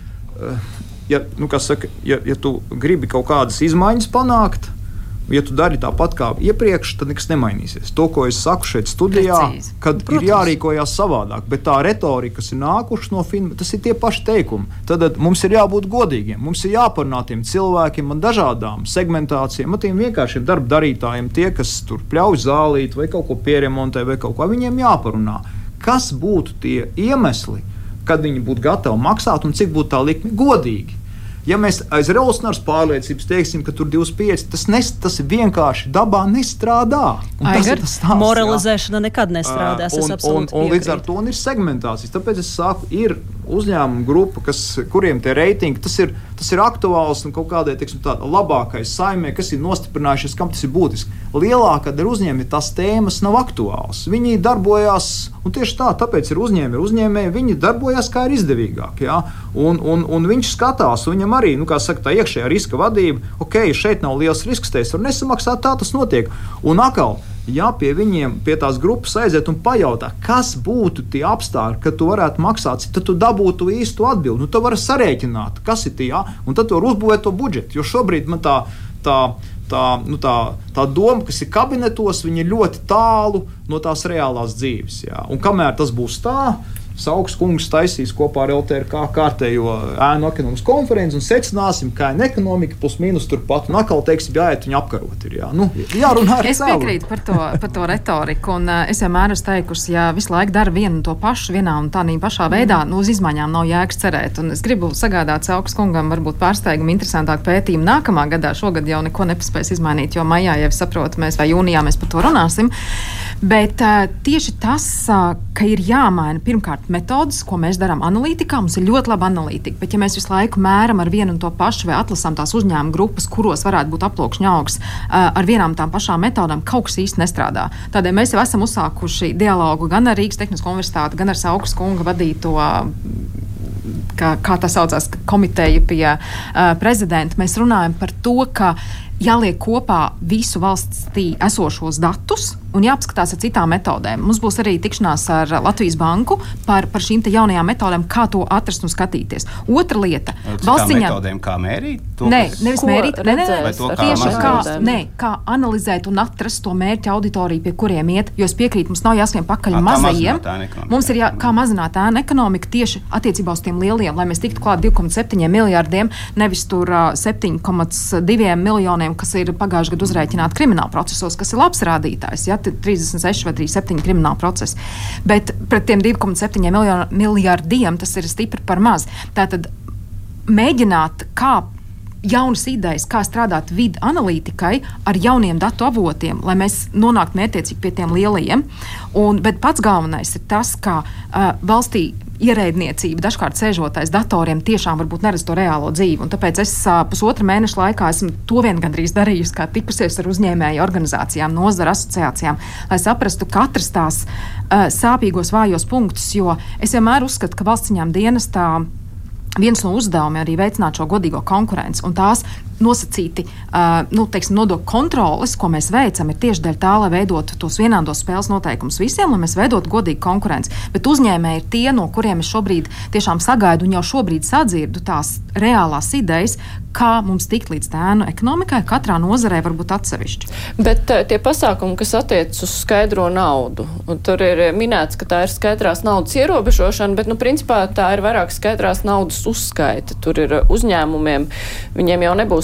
ja tu gribi kaut kādas izmaiņas panākt, ja tu dari tāpat kā iepriekš, tad nekas nemainīsies. To, ko es saku šeit studijā, kad ir jārīkojās savādāk, bet tā retorika, kas ir nākuši no filma, tas ir tie paši teikumi. Tad mums ir jābūt godīgiem, mums ir jāparunā tiem cilvēkiem un dažādām segmentācijām, tiem vienkāršiem darba darītājiem, tie, kas tur pļauj zālīt vai kaut ko pieremontē vai kaut ko, viņiem jāparunā. Kas būtu tie iemesli, kad viņi būtu gatavi maksāt un cik būtu tā likme godīgi? Ja mēs aiz revolucionāras pārliecības teiksim, ka tur 25, tas vienkārši dabā nestrādā. Tas ir tas stāsts. Moralizēšana nekad nestrādās. Un līdz ar to ir segmentācijas. Tāpēc es saku, ir uzņēmumu grupa, kuriem tie reitingi, tas ir aktuāls un kaut kādai, labākais Saeimai, kas ir nostiprinājušies, kam tas ir būtiski. Lielākā daļa uzņēmumi tās tēmas nav aktuāls. Viņi darbojās, un tieši tāpēc ir uzņēmēji, viņi darbojās kā ir izdevīgāk. Ja? Un viņš skatās, viņam arī, tā iekšējā riska vadība, šeit nav liels risks, te es varu nesamaksāt, tā tas notiek. Un atkal, ja pie viņiem, pie tās grupas aiziet un pajautā, kas būtu tie apstākļi, kad tu varētu maksāt, tad tu dabūtu īstu atbildi. Tu vari sarēķināt, kas ir tie, un tad tu vari uzbūvēt to budžetu. Jo šobrīd man tā doma, kas ir kabinetos, viņa ir ļoti tālu no tās reālās dzīves. Jā. Un kamēr tas būs tā, Sauks kungs taisīs kopā ar LTRK kārtējo ēnu ekonomikas konferenci un secināsim, ka ēna ekonomika plus mīnus turpat. Un atkal teiksim, jāiet viņu apkarot. Jārunā ar Es piekrītu par to retoriku, un es vienmēr esmu teikusi, ja visu laiku dara vienu un to pašu, vienā un tādā pašā veidā, uz izmaiņām nav jēgas cerēt. Un es gribu sagādāt Sauks kungam varbūt pārsteigumu interesantāku pētījumu nākamā gadā. Šogad jau neko nepaspēs izmainīt, jo maijā jau saprotu, vai jūnijā mēs par to runāsim. Bet tieši tas, ka ir jāmaina pirmkārt metodas, ko mēs darām analītikā, mums ir ļoti laba analītika, bet ja mēs visu laiku mēram ar vienu un to pašu vai atlasām tās uzņēmuma grupas, kuros varētu būt aploksņa augs ar vienām tām pašām metodām, kaut kas īsti nestrādā. Tādēļ mēs jau esam uzsākuši dialogu gan ar Rīgas Tehnisko universitāti, gan ar Saukas kunga vadīto kā tā saucās, komiteja pie prezidenta. Mēs runājam par to, ka jāliek kopā visu valstī esošos datus un jāapskatās ar citām metodēm. Mums būs arī tikšanās ar Latvijas banku par šīm te jaunajām metodēm, kā to atrast un skatīties. Otra lieta. Valstiņā metodēm kā mērīt? Nē, nevis mērīt. Nē, kā analizēt un atrast to mērķa auditoriju, pie kuriem iet, jo es piekrītu, mums nav jāskrien pakaļ mazajiem. Mums ir kā mazināt ēnu ekonomiku tieši attiecībā uz tiem lieliem, lai mēs tiktu klāt 2,7 miljārdiem, nevis tur 7,2 miljoniem, kas ir pagājušajā gadā uzrēķināti krimināla procesos, kas ir labs rādītājs, 36 vai 37 krimināla procesi. Bet pret tiem 2,7 miljārdiem tas ir stipri par maz. Tātad mēģināt, kā jaunas idejas, kā strādāt vidu analītikai ar jauniem datu avotiem, lai mēs nonāktu mērķtiecīgi pie tiem lielajiem. Bet pats galvenais ir tas, ka valstī ierēdniecība dažkārt sēžotais datoriem tiešām varbūt neredz to reālo dzīvi. Un tāpēc es pusotra mēneša laikā esmu to vien gandrīz darījusi, kā tikusies ar uzņēmēju organizācijām, nozara asociācijām, lai saprastu katras tās sāpīgos vājos punktus, jo es vienmēr uzskatu, ka valsts ieņēmuma dienestā viens no uzdevumiem arī veicināt šo godīgo konkurenci, un tās nosacīti nodokļu kontroles, ko mēs veicam, ir tieši dēļ tā, lai veidotu tos vienādos spēles noteikumus visiem, lai mēs veidotu godīgu konkurenci. Bet uzņēmēji ir tie, no kuriem es šobrīd tiešām sagaidu un jau šobrīd sadzirdu tās reālās idejas, kā mums tikt līdz ēnu ekonomikai, katrā nozarē varbūt atsevišķi. Bet tie pasākumi, kas attiecas uz skaidro naudu, un tur ir minēts, ka tā ir skaidrās naudas ierobežošana, bet, principā tā ir vairāk skaidrās naudas uzskaita. Tur ir uzņēmumiem, viņiem jau nebūs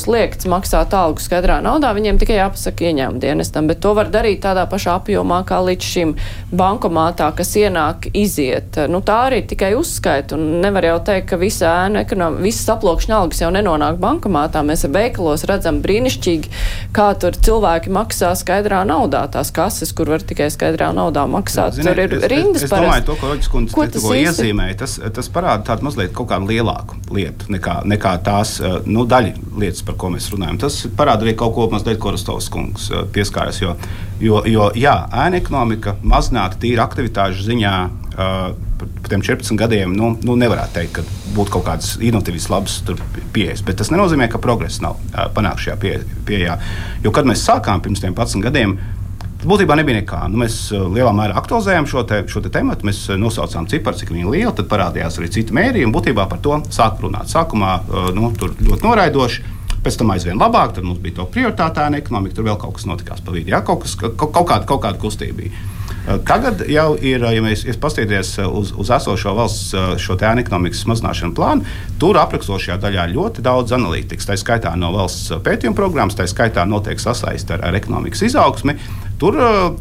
būs liekts maksāt algu skaidrā naudā, viņiem tikai jāpasaka ieņēmuma dienestam, bet to var darīt tādā pašā apjomā, kā līdz šim bankomātā, kas ienāk, iziet. Tā arī tikai uzskaita, un nevar jau teikt, ka visas aplokšņa algas jau nenonāk bankomātā. Mēs veikalos redzam brīnišķīgi, kā tur cilvēki maksā skaidrā naudā, tās kases, kur var tikai skaidrā naudā maksāt. Ziniet, tur ir rindas parasti. Es domāju, to, ko Roģis kundze tikko iezīmēja, tas parāda tādu mazliet kaut kādu lielāku lietu nekā tās daļa lietas, par ko mēs runājam. Tas parāda arī kaut ko mazliet, ko Rostovs kungs pieskāras, jo jā, ēna ekonomika mazināt tīra aktivitāžu ziņā par tiem 14 gadiem, nevarētu teikt, ka būtu kaut kādas inovatīvas labas pieejas, bet tas nenozīmē, ka progress nav panākts šajā pieejā. Jo, kad mēs sākām pirms 11 gadiem, būtībā nebija nekā. Mēs lielā mērā aktualizējām šo te tematu, mēs nosaucām ciparu, cik viņi ir liela, tad parādījās arī citi mērījumi, būtībā par to sāk runāt. Sākumā tur ļoti noraidoši, pēc tam aizvien labāk, tad mums bija to prioritātā ekonomika, tur vēl kaut kas notikās pa vidi, kaut kāda kustība bija. Tagad jau ir, ja mēs paskatīties uz esošo valsts šo te ēna ekonomikas mazināšanu plānu, tur aprakstošajā daļā ļoti daudz analītikas, tā skaitā no valsts pētījuma programmas, tā skaitā notiek sasaist ar ekonomikas izaugsmi. Tur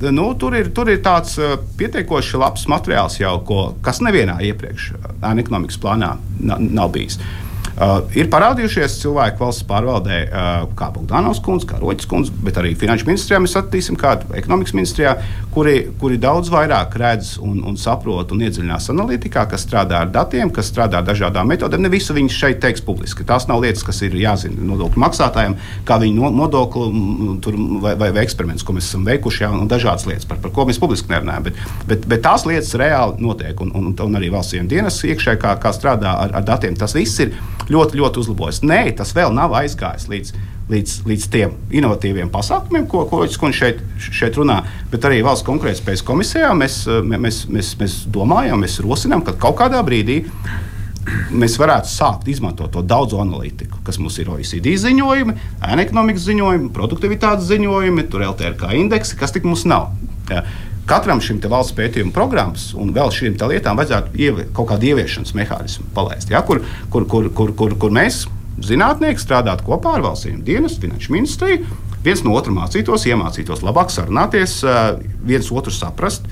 ir tāds pietiekoši labs materiāls jau, kas nevienā iepriekš ēna ekonomikas plānā nav bijis. Ir parādījušies cilvēki valsts pārvaldē, kā Bogdanovs kundze, kā Roģis kundze, bet arī finanšu ministrijā mēs attīstīsim kādu ekonomikas ministrijā, kuri daudz vairāk redz un saprot un iedziļinās analītikā, kas strādā ar datiem, kas strādā ar dažādām metodēm. Ne visu viņi šeit teiks publiski. Tās nav lietas, kas ir jāzina nodokļu maksātājiem, kā viņi nodokli vai eksperiments, ko mēs esam veikuši, un dažādas lietas, par ko mēs publiski nerunājam. Bet tās lietas reāli notiek, un arī valsts dienas iekšē, kā strādā ar datiem. Tas viss ir ļoti, ļoti uzlabojas. Nē, tas vēl nav aizgājis līdz tiem inovatīviem pasākumiem, ko šeit runā, bet arī Valsts konkurētspējas komisijā mēs domājam, mēs rosinām, ka kaut kādā brīdī mēs varētu sākt izmantot to daudzo analītiku, kas mums ir OECD ziņojumi, ēna ekonomikas ziņojumi, produktivitātes ziņojumi, tur LTRK indeksi, kas tik mums nav. Katram šim te valsts pētījuma programmas un vēl šīm te lietām vajadzētu kaut kādu ieviešanas mehānismu palaist, kur mēs, zinātnieki, strādātu kopā ar valsts dienestu, finanšu ministriju, viens no otru mācītos, iemācītos labāk sarunāties, viens otru saprast,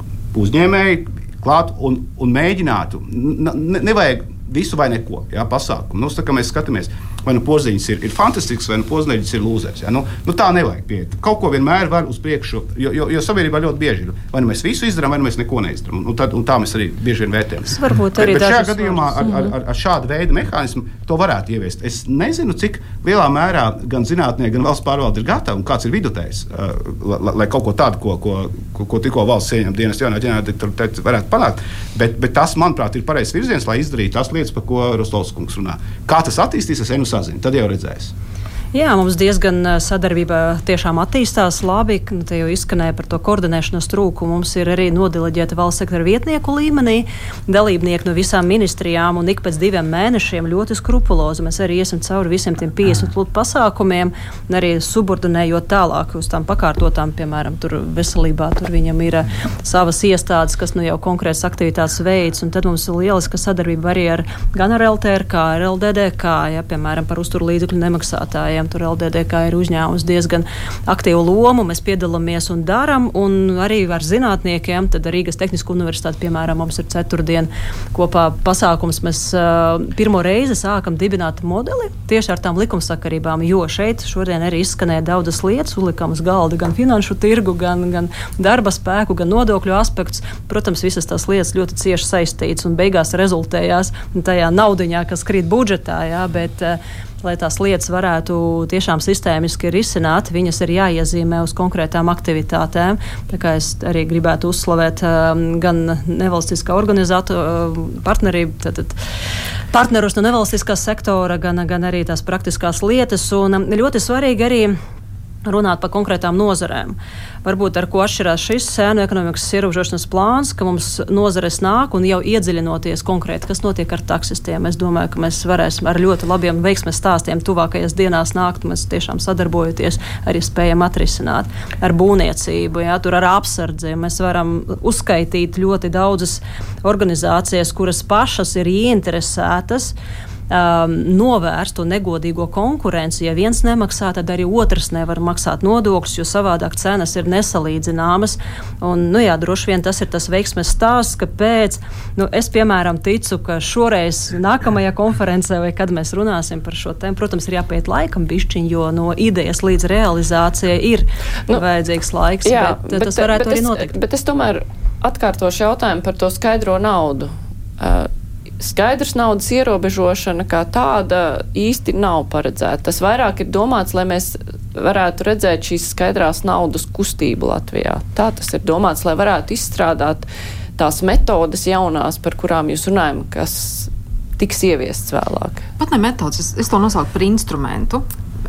uzņēmēji klāt un mēģinātu. Nevajag visu vai neko, pasākumu. Tā kā mēs skatāmies, vai Poziņš ir fantastisks, vai Poziņš ir lūzers. Tā nevajag pieiet. Kaut ko vienmēr var uz priekšu, jo sabiedrībā ļoti bieži ir. Vai mēs visu izdarām, vai mēs neko neizdarām. Un tā mēs arī bieži vien vērtējam. Bet šajā gadījumā ar šādu veidu mehānismu to varētu ieviest. Es nezinu, cik lielā mērā gan zinātnieki, gan valsts pārvalde ir gatavi un kāds ir vidutējs, lai kaut ko tādu, ko tikko valsts ieņem dienas jaunā ģenerāldirektora varētu panākt. Bet tas, manuprāt, ir pareizs virziens, lai izdarītu tās lietas, par ko Rostovs kungs runā. Kā tas attīstīsies, sazina, tad jau redzēs. Jā, mums diezgan sadarbība tiešām attīstās labi. Te jau izskanēja par to koordinēšanas trūkumu. Mums ir arī nodeleģēta valsts sektora vietnieku līmenī, dalībnieki no visām ministrijām, un ik pēc 2 mēnešiem ļoti skrupulozi mēs arī iesim cauri visiem tiem 50 pasākumiem, arī subordinējot tālāk uz tām pakārtotām, piemēram, tur veselībā, tur viņam ir savas iestādes, kas jau konkrētas aktivitātes veids, un tad mums ir lieliska sadarbība arī gan ar LTRK, ar LDDK, piemēram, par uzturlīdzekļu nemaksātājiem. Tur LDDK ir uzņēmusi diezgan aktīvu lomu, mēs piedalāmies un darām, un arī ar zinātniekiem, tad Rīgas Tehnisko universitāti, piemēram, mums ir ceturtdien kopā pasākums, mēs pirmo reizi sākam dibināt modeli tieši ar tām likumsakarībām, jo šeit šodien arī izskanēja daudzas lietas, uzlikām uz galda gan finanšu tirgu, gan darba spēku, gan nodokļu aspektus. Protams, visas tās lietas ļoti cieši saistītas un beigās rezultējās tajā naudiņā, kas krīt budžetā, bet lai tās lietas varētu tiešām sistēmiski risināt, viņas ir jāiezīmē uz konkrētām aktivitātēm. Tā kā es arī gribētu uzslavēt gan nevalstiskā organizātora partnerību, partnerus no nevalstiskā sektora, gan arī tās praktiskās lietas. Un ļoti svarīgi arī runāt par konkrētām nozarēm. Varbūt ar ko atšķirās šis ēnu ekonomikas ierobežošanas plāns, ka mums nozares nāk un jau iedziļinoties konkrēti, kas notiek ar taksistiem. Es domāju, ka mēs varēsim ar ļoti labiem veiksmes stāstiem tuvākajās dienās nākt, mēs tiešām sadarbojoties arī spējam atrisināt ar būvniecību, tur ar apsardzi. Mēs varam uzskaitīt ļoti daudzas organizācijas, kuras pašas ir ieinteresētas novērst to negodīgo konkurenci. Ja viens nemaksā, tad arī otrs nevar maksāt nodokļus, jo savādāk cenas ir nesalīdzināmas. Un, droši vien tas ir tas veiksmes stāsts, kāpēc es, piemēram, ticu, ka šoreiz nākamajā konferencē, vai kad mēs runāsim par šo tēmu, protams, ir jāpiet laikam bišķiņ, jo no idejas līdz realizācijai ir vajadzīgs laiks, bet tas varētu arī notikt. Bet es tomēr atkārtošu jautājumu par to skaidro naudu. Skaidrs naudas ierobežošana kā tāda īsti nav paredzēta. Tas vairāk ir domāts, lai mēs varētu redzēt šīs skaidrās naudas kustību Latvijā. Tā tas ir domāts, lai varētu izstrādāt tās metodes jaunās, par kurām jūs runājam, kas tiks ieviests vēlāk. Pat ne metodes, es to nosaucu par instrumentu.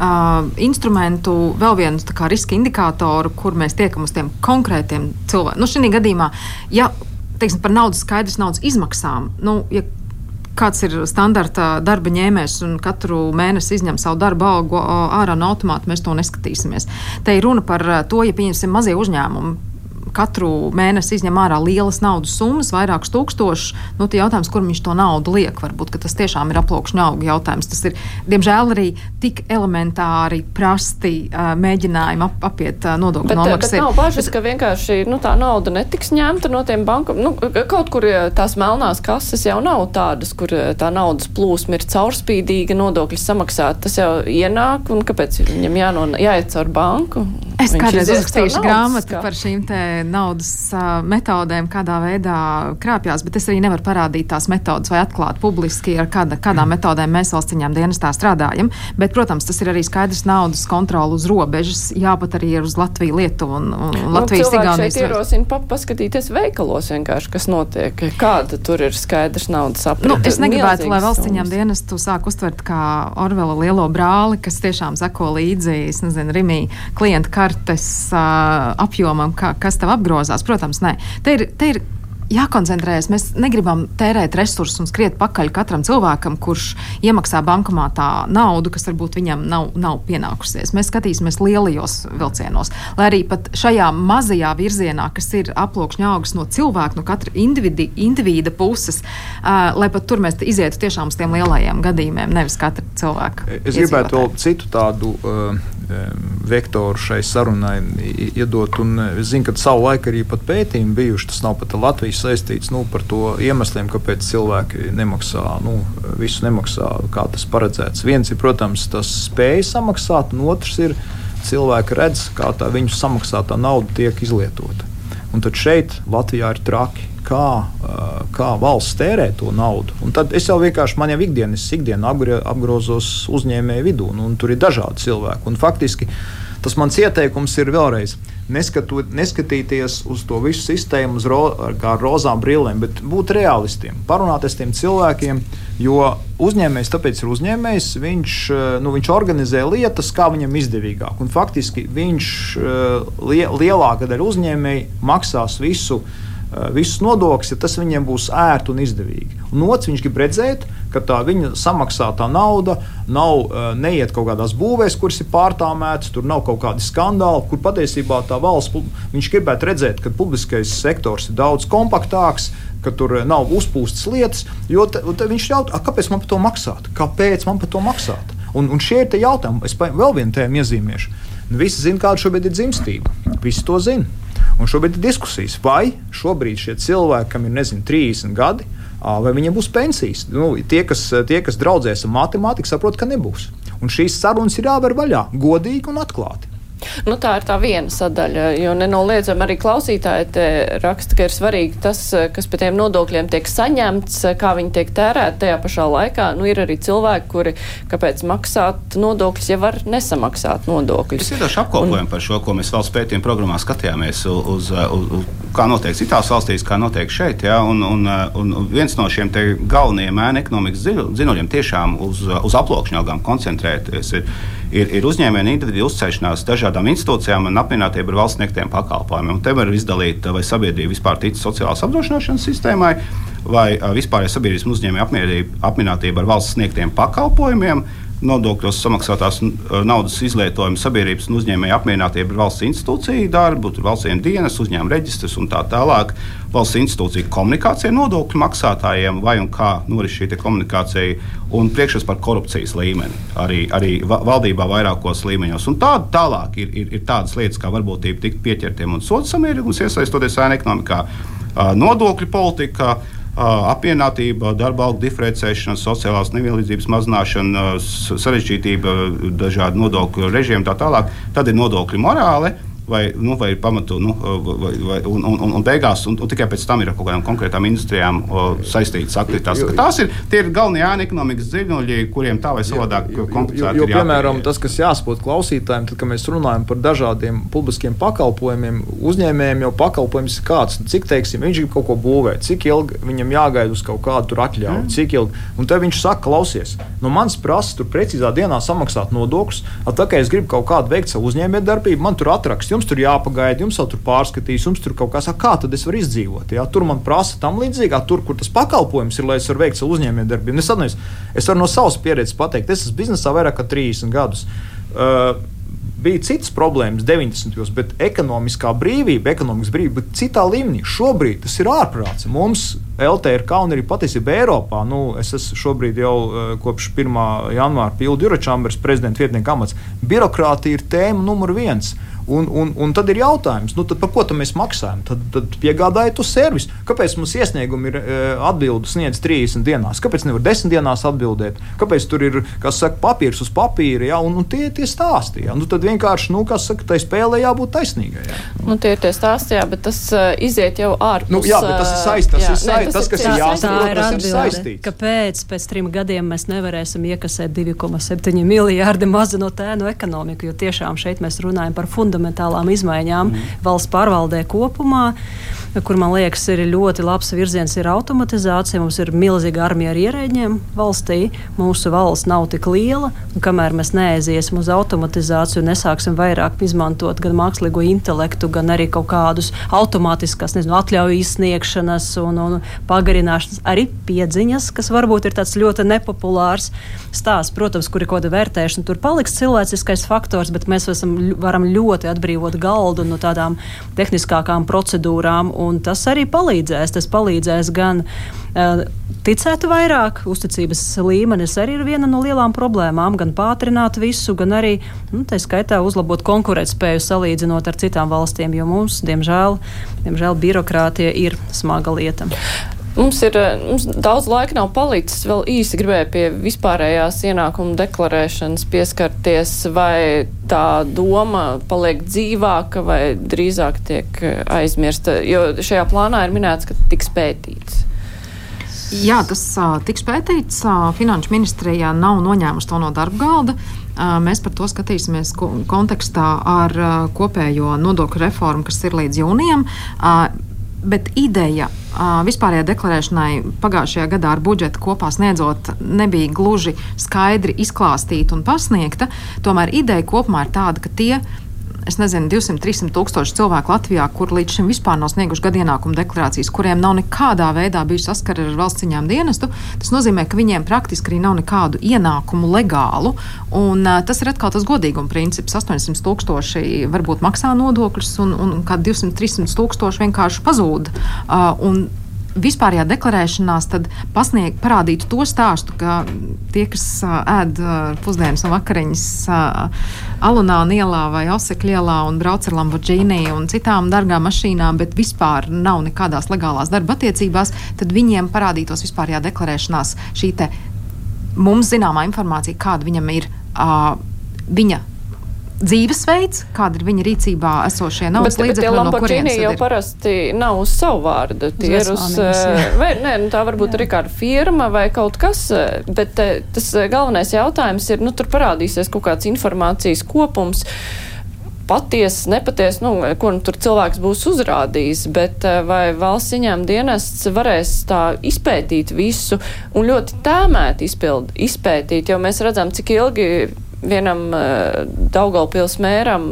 Instrumentu, vēl vienu tā kā riska indikātoru, kur mēs tiekam uz tiem konkrētiem cilvēkiem. Šī gadījumā, ja teiksim, par skaidrs naudas izmaksām, ja kāds ir standarta darba ņēmējs un katru mēnesi izņem savu darba algu ārā no automāta, mēs to neskatīsimies. Te ir runa par to, ja pieņemsim mazie uzņēmumi, katru mēnesi izņem ārā lielas naudas summas, vairākus tūkstošus, tad jautājums, kur viņš to naudu liek, varbūt, ka tas tiešām ir aplokšņa auga jautājums. Tas ir, diemžēl, arī tik elementāri prasti mēģinājumi apiet nodokļu nomaksas. Bet nav bažas, ka vienkārši tā nauda netiks ņemta no tiem bankam. Kaut kur tās melnās kases jau nav tādas, kur tā naudas plūsma ir caurspīdīga, nodokļi samaksāt. Tas jau ienāk, un kāpēc viņam jāiet caur banku? Es kādreiz uzrakstīšu grāmatu par šīm te naudas metodēm, kādā veidā krāpjās, bet es arī nevaru parādīt tās metodas vai atklāt publiski, ar kādām metodēm mēs valsts ieņēmuma dienestā strādājam. Bet, protams, tas ir arī skaidrs naudas kontroli uz robežas, jāpat arī ir uz Latviju, Lietuvu un Latvijas Igaunijas. Cilvēki šeit ierosina paskatīties veikalos vienkārši, kas notiek. Kāda tur ir skaidrs naudas aprita? Es negribētu, lai valsts ieņēmuma dienestu sāk uztvert kā Orvela lielo brāli, kas tiešām seko līdzi, Rimī klienta kartes apjomam, kas tev apgrozās. Protams, nē. Te ir jākoncentrējas. Mēs negribam tērēt resursus un skriet pakaļ katram cilvēkam, kurš iemaksā bankomātā naudu, kas varbūt viņam nav pienākusies. Mēs skatīsimies lielajos vilcienos. Lai arī pat šajā mazajā virzienā, kas ir aplokšņa augs no cilvēka, no katra individa puses, lai pat tur mēs izietu tiešām uz tiem lielajiem gadījumiem, nevis katra cilvēka. Es gribētu vēl citu tādu vektoru šai sarunai iedot, un es zinu, ka savu laiku arī pat pētījumi bijuši, tas nav pat Latvijas saistīts par to iemesliem, kāpēc cilvēki nemaksā, visu nemaksā, kā tas paredzēts. Viens ir, protams, tas spēja samaksāt, un otrs ir cilvēki redz, kā tā viņu samaksātā nauda tiek izlietota. Un tad šeit Latvijā ir traki, kā valsts tērē to naudu. Un tad es jau vienkārši, man jau ikdienu apgrozos uzņēmēju vidū, un tur ir dažādi cilvēki. Un faktiski tas mans ieteikums ir vēlreiz neskatīties uz to visu sistēmu kā ar rozām brillēm, bet būt realistiem, parunāties tiem cilvēkiem, jo uzņēmējs tāpēc ir uzņēmējs, viņš organizē lietas, kā viņam izdevīgāk. Un faktiski viņš lielākā daļa uzņēmēji maksās visus nodokļus, ja tas viņiem būs ērti un izdevīgi. Un otrs, viņš grib redzēt, ka tā viņa samaksātā nauda neiet kaut kādās būvēs, kuras ir pārtāmētas, tur nav kaut kādi skandāli, kur patiesībā tā valsts, viņš gribētu redzēt, ka publiskais sektors ir daudz kompaktāks, ka tur nav uzpūstas lietas, jo viņš jautā, kāpēc man par to maksāt? Kāpēc man par to maksāt? Un šie ir tie jautājumi. Es vēl vienu tēmu iezīmiešu. Visi zina, kāda šobrīd ir dzimstība. Visi to zina. Un šobrīd ir diskusijas, vai šobrīd šie cilvēki, kam ir 30 gadi, vai viņiem būs pensijas. Tie, kas draudzēs ar matemātiku, saprot, ka nebūs. Un šīs sarunas ir jāver vaļā, godīgi un atklāti. Tā ir tā viena sadaļa, jo nenoliedzami arī klausītāji te raksta, ka ir svarīgi tas, kas pie tiem nodokļiem tiek saņemts, kā viņi tiek tērēti tajā pašā laikā. Ir arī cilvēki, kuri, kāpēc maksāt nodokļus, ja var nesamaksāt nodokļus. Es iedošu apkopojumu par šo, ko mēs valsts pētījuma programmā skatījāmies uz kā notiek citās valstīs, kā notiek šeit. Ja? Un viens no šiem te galvenajiem ēnu ekonomikas dzinuļiem tiešām uz aplokšņa algām koncentrēties ir uzņēmēju individu uzticēšanās dažādām institūcijām un apvienotība ar valsts sniegtiem pakalpojumiem. Un te var izdalīt, vai sabiedrība vispār tic sociālās apdrošināšanas sistēmai, vai vispārējais sabiedrības uzņēmēju apvienotība ar valsts sniegtiem pakalpojumiem, nodokļos samaksātās naudas izlietojuma sabiedrības un uzņēmēju apmierinātība ar valsts institūciju darbu, valsts dienas, uzņēmuma reģistrs un tā tālāk. Valsts institūcija komunikācija nodokļu maksātājiem, vai un kā noris šī komunikācija, un priekšstats par korupcijas līmeni arī valdībā vairākos līmeņos. Un tālāk ir tādas lietas, kā varbūtība tikt pieķertiem un sodu samierīgums, iesaistoties ēnu ekonomikā, nodokļu politika, apmierinātība, darba algu diferencēšana, sociālās nevienlīdzības mazināšana, sarežģītība, dažādi nodokļu režīmi tā tālāk. Tad ir nodokļu morāle. Vai pamatu, un beigās, un tikai pēc tam ir ar kaut kādām konkrētām industrijām saistītas aktivitātes. Tie ir galvenie ēnu ekonomikas dziļuļi, kuriem tā vai savādāk komplicēti ir jāpieeja. Piemēram, tas, kas jāsaprot klausītājiem, tad, kad mēs runājam par dažādiem publiskiem pakalpojumiem, uzņēmējiem jau pakalpojums ir kāds, cik, teiksim, viņš grib kaut ko būvēt, cik ilgi viņam jāgaida uz kaut kādu tur atļauju, cik ilgi. Un te viņš saka, klausies, no manis prasa tur precīzā dienā samaksāt nodokļus, tā kā es gribu kaut kādu veikt savu uzņēmējdarbību, man tur atrakst, jums tur jāpagaida, jums jau tur pārskatīs, jums tur kaut kā saka, kā tad es varu izdzīvot. Ja? Tur man prasa tam līdzīgā, tur, kur tas pakalpojums ir, lai es varu veikt savu uzņēmējdarbību. Es varu no savas pieredzes pateikt, es esmu biznesā vairāk kā 30 gadus. Bija citas problēmas 90. Bet ekonomikas brīvība citā līmenī. Šobrīd tas ir ārprāts. Mums LTRK un arī patiesībā Eiropā, es esmu šobrīd jau kopš 1. janvāra pildu Eurochambers prezidenta vietnieka amats. Birokrātija ir tēma numur 1. Un tad ir jautājums, tad par ko mēs maksājam? Tad piegādājiet to servisu. Kāpēc mums iesniegumi ir atbildi sniedz 30 dienās? Kāpēc nevar 10 dienās atbildēt? Kāpēc tur ir, papīrs uz papīra? Ja? Un tie stāsti. Ja? Tad vienkārši, tai spēlē jābūt taisnīgai. Ja? Tie ir tie stāsti, jā, bet tas iziet jau ārpus. Jā, bet tas ir saistīts. Tas, kas ir jāsaprot, tas ir saistīts. Kāpēc pēc 3 gadiem mēs nevarēsim iekasēt 2,7 miljārdi mazinot ēnu ekonomiku? Jo tiešām šeit mēs runājam par fundamentālām izmaiņām valsts pārvaldē kopumā, kur, man liekas, ir ļoti labs virziens, ir automatizācija. Mums ir milzīga armija ar ierēģiem valstī. Mūsu valsts nav tik liela, un kamēr mēs neaiziesim uz automatizāciju un nesāksim vairāk izmantot gan mākslīgo intelektu, gan arī kaut kādus automātiskās, atļauju izsniegšanas un pagarināšanas, arī piedziņas, kas varbūt ir tāds ļoti nepopulārs stāsts. Protams, kur ir kaut kāda vērtēšana, tur paliks cilvēciskais faktors, bet mēs varam ļoti atbrīvot galdu no tādām tehniskākām procedūrām, un tas arī palīdzēs. Tas palīdzēs gan ticēt vairāk, uzticības līmenis arī ir viena no lielām problēmām, gan pātrināt visu, gan arī, tā skaitā, uzlabot konkurētspēju salīdzinot ar citām valstīm, jo mums, diemžēl, birokrātija ir smaga lieta. Mums daudz laika nav palicis. Vēl īsi gribēju pie vispārējās ienākuma deklarēšanas pieskarties, vai tā doma paliek dzīvāka vai drīzāk tiek aizmirsta, jo šajā plānā ir minēts, ka tiks pētīts. Jā, tas tiks pētīts. Finanšu ministrijā nav noņēmuši to no darba galda. Mēs par to skatīsimies kontekstā ar kopējo nodokļu reformu, kas ir līdz jūnijam. Bet ideja vispārējā deklarēšanai pagājušajā gadā ar budžetu kopā sniedzot nebija gluži skaidri izklāstīta un pasniegta. Tomēr ideja kopumā ir tāda, ka tie 200-300 tūkstoši cilvēku Latvijā, kur līdz šim vispār nav snieguši gada ienākuma deklarācijas, kuriem nav nekādā veidā bijuši saskari ar valsts ziņām dienestu, tas nozīmē, ka viņiem praktiski arī nav nekādu ienākumu legālu. Un tas ir atkal tas godīguma princips. 800 tūkstoši varbūt maksā nodokļus un kādi 200-300 tūkstoši vienkārši pazūd. Un vispārējā deklarēšanās tad parādītu to stāstu, ka tie, kas ēd pusdienas un vakariņas Alunāna ielā vai Osekļa ielā un brauc ar Lamborghini un citām dārgām mašīnām, bet vispār nav nekādās legālās darba attiecībās, tad viņiem parādītos vispārējā deklarēšanās šī te mums zināmā informācija, kāda viņam ir viņa dzīvesveids, kāda ir viņa rīcībā esošie naudas līdzekļi, no kurienes tad ir. Jau parasti nav uz savu vārdu. Tie ir uz, vai nē, tā varbūt arī kāda firma vai kaut kas, bet tas galvenais jautājums ir, tur parādīsies kaut kāds informācijas kopums, patiesas, nepatiesas, ko tur cilvēks būs uzrādījis, bet vai valsts ieņēmuma dienests varēs tā izpētīt visu un ļoti tēmēt izpētīt, jo mēs redzam, cik ilgi vienam Daugavpils mēram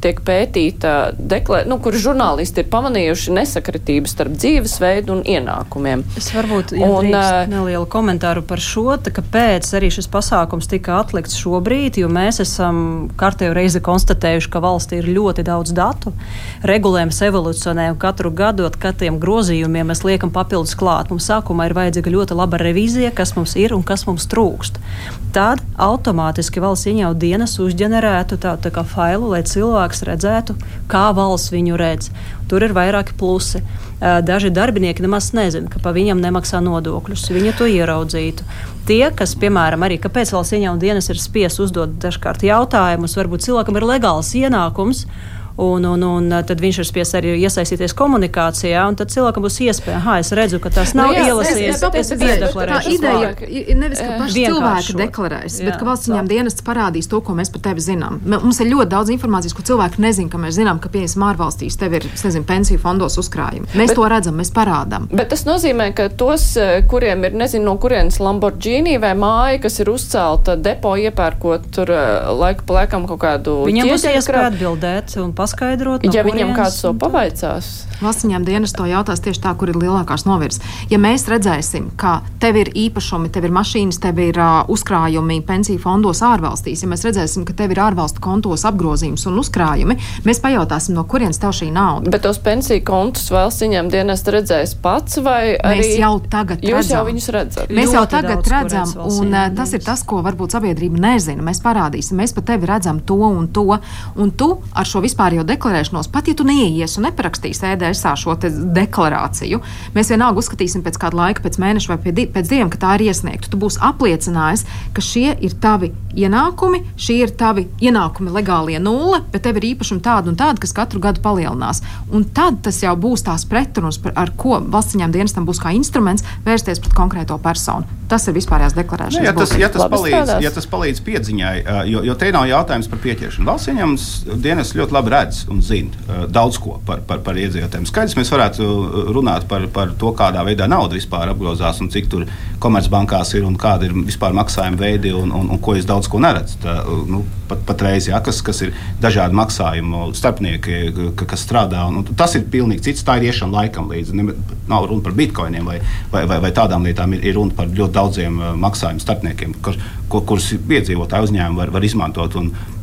tiek pētīta, kur žurnālisti ir pamanījuši nesakritības starp dzīvesveidu un ienākumiem. Es varbūt nelielu komentāru par šo, kāpēc arī šis pasākums tika atlikts šobrīd, jo mēs esam kārtējo reizi konstatējuši, ka valstī ir ļoti daudz datu, regulējums evolucionē un katru gadu ar katiem grozījumiem mēs liekam papildus klāt. Mums sākumā ir vajadzīga ļoti laba revīzija, kas mums ir un kas mums trūkst. Tad automātiski valsts ieņēmuma dienas uzģenerētu tā kā failu, lai cilvēks redzētu, kā valsts viņu redz. Tur ir vairāki plusi. Daži darbinieki nemaz nezina, ka pa viņam nemaksā nodokļus. Viņi to ieraudzītu. Tie, kas, piemēram, arī kāpēc valsts ieņēmuma dienas ir spies uzdot dažkārt jautājumus, varbūt cilvēkam ir legāls ienākums, un tad viņš ir spiests arī iesaistīties komunikācijā, un tad cilvēkam būs iespēja, es redzu, ka tas nav ielasījies, es iedeklarēšu. Tā ideja ir nevis, ka paši cilvēki deklarēs, bet ka valsts ieņēmuma dienests parādīs to, ko mēs par tevi zinām. Mums ir ļoti daudz informācijas, ko cilvēki nezin, ka mēs zinām, ka piemēram ārvalstīs tev ir, pensiju fondos uzkrājumi. Mēs to redzam, mēs parādām. Bet tas nozīmē, ka tos, kuriem ir, nezinu, no kurienes Lamborghini vai māja, kas ir uzcelta depo iepērkot tur laiku pa laikam kaut kādu viņam būs iespēja atbildēt un paskaidrot, ja viņam kāds to pavaicās. Valsts ieņēmuma dienas to jautās tieši tā, kur ir lielākās novirzes. Ja mēs redzēsim, ka tev ir īpašumi, tev ir mašīnas, tev ir uzkrājumi pensiju fondos ārvalstīs, ja mēs redzēsim, ka tev ir ārvalstu kontos apgrozījums un uzkrājumi, mēs pajautāsim, no kurienes tev šī nauda. Bet tos pensiju kontus valsts ieņēmuma dienas redzēs pats vai arī? Mēs jau tagad redzam. Jūs jau viņus redzat? Mēs jau tagad redzam, un tas ir tas, ko varbūt sabiedrība nezina. Mēs parādīsim, mēs pat tevi redzam to, un tu ar šo vispārējo deklarēšanos, pat ja tu neies un neparakstīsi EDSā šo te deklarāciju, mēs vienalga uzskatīsim pēc kāda laika, pēc mēneša vai pēc diviem, ka tā ir iesniegta. Tu būsi apliecinājis, ka šie ir tavi ienākumi, šie ir tavi ienākumi legālie nulle, bet tev ir īpašumi tādi un tādi, kas katru gadu palielinās. Un tad tas jau būs tās pretrunas, ar ko valsts ieņēmuma dienestam būs kā instruments vērsties pret konkrēto personu. Tas ir vispārējās deklarēšanas. Ja tas palīdz piedziņai, jo te nav jautājums par pieķeršanu. Valsts ieņēmuma dienas ļoti labi redz un zina daudz ko par iedzīvotājiem. Skaidrs, mēs varētu runāt par to, kādā veidā nauda vispār apgrozās un cik tur komercbankās ir un kāda ir vispār maksājuma veidi un ko es daudz ko neredzu. Patreiz, kas ir dažādi maksājumu starpnieki, kas strādā. Un tas ir pilnīgi cits. Tā ir iešana laikam līdzi. Nav runa par bitkoiniem vai tādām lietām. Ir runa par ļoti daudziem maksājumu starpniekiem, kurus iedzīvotāji uzņēmumi var izmantot.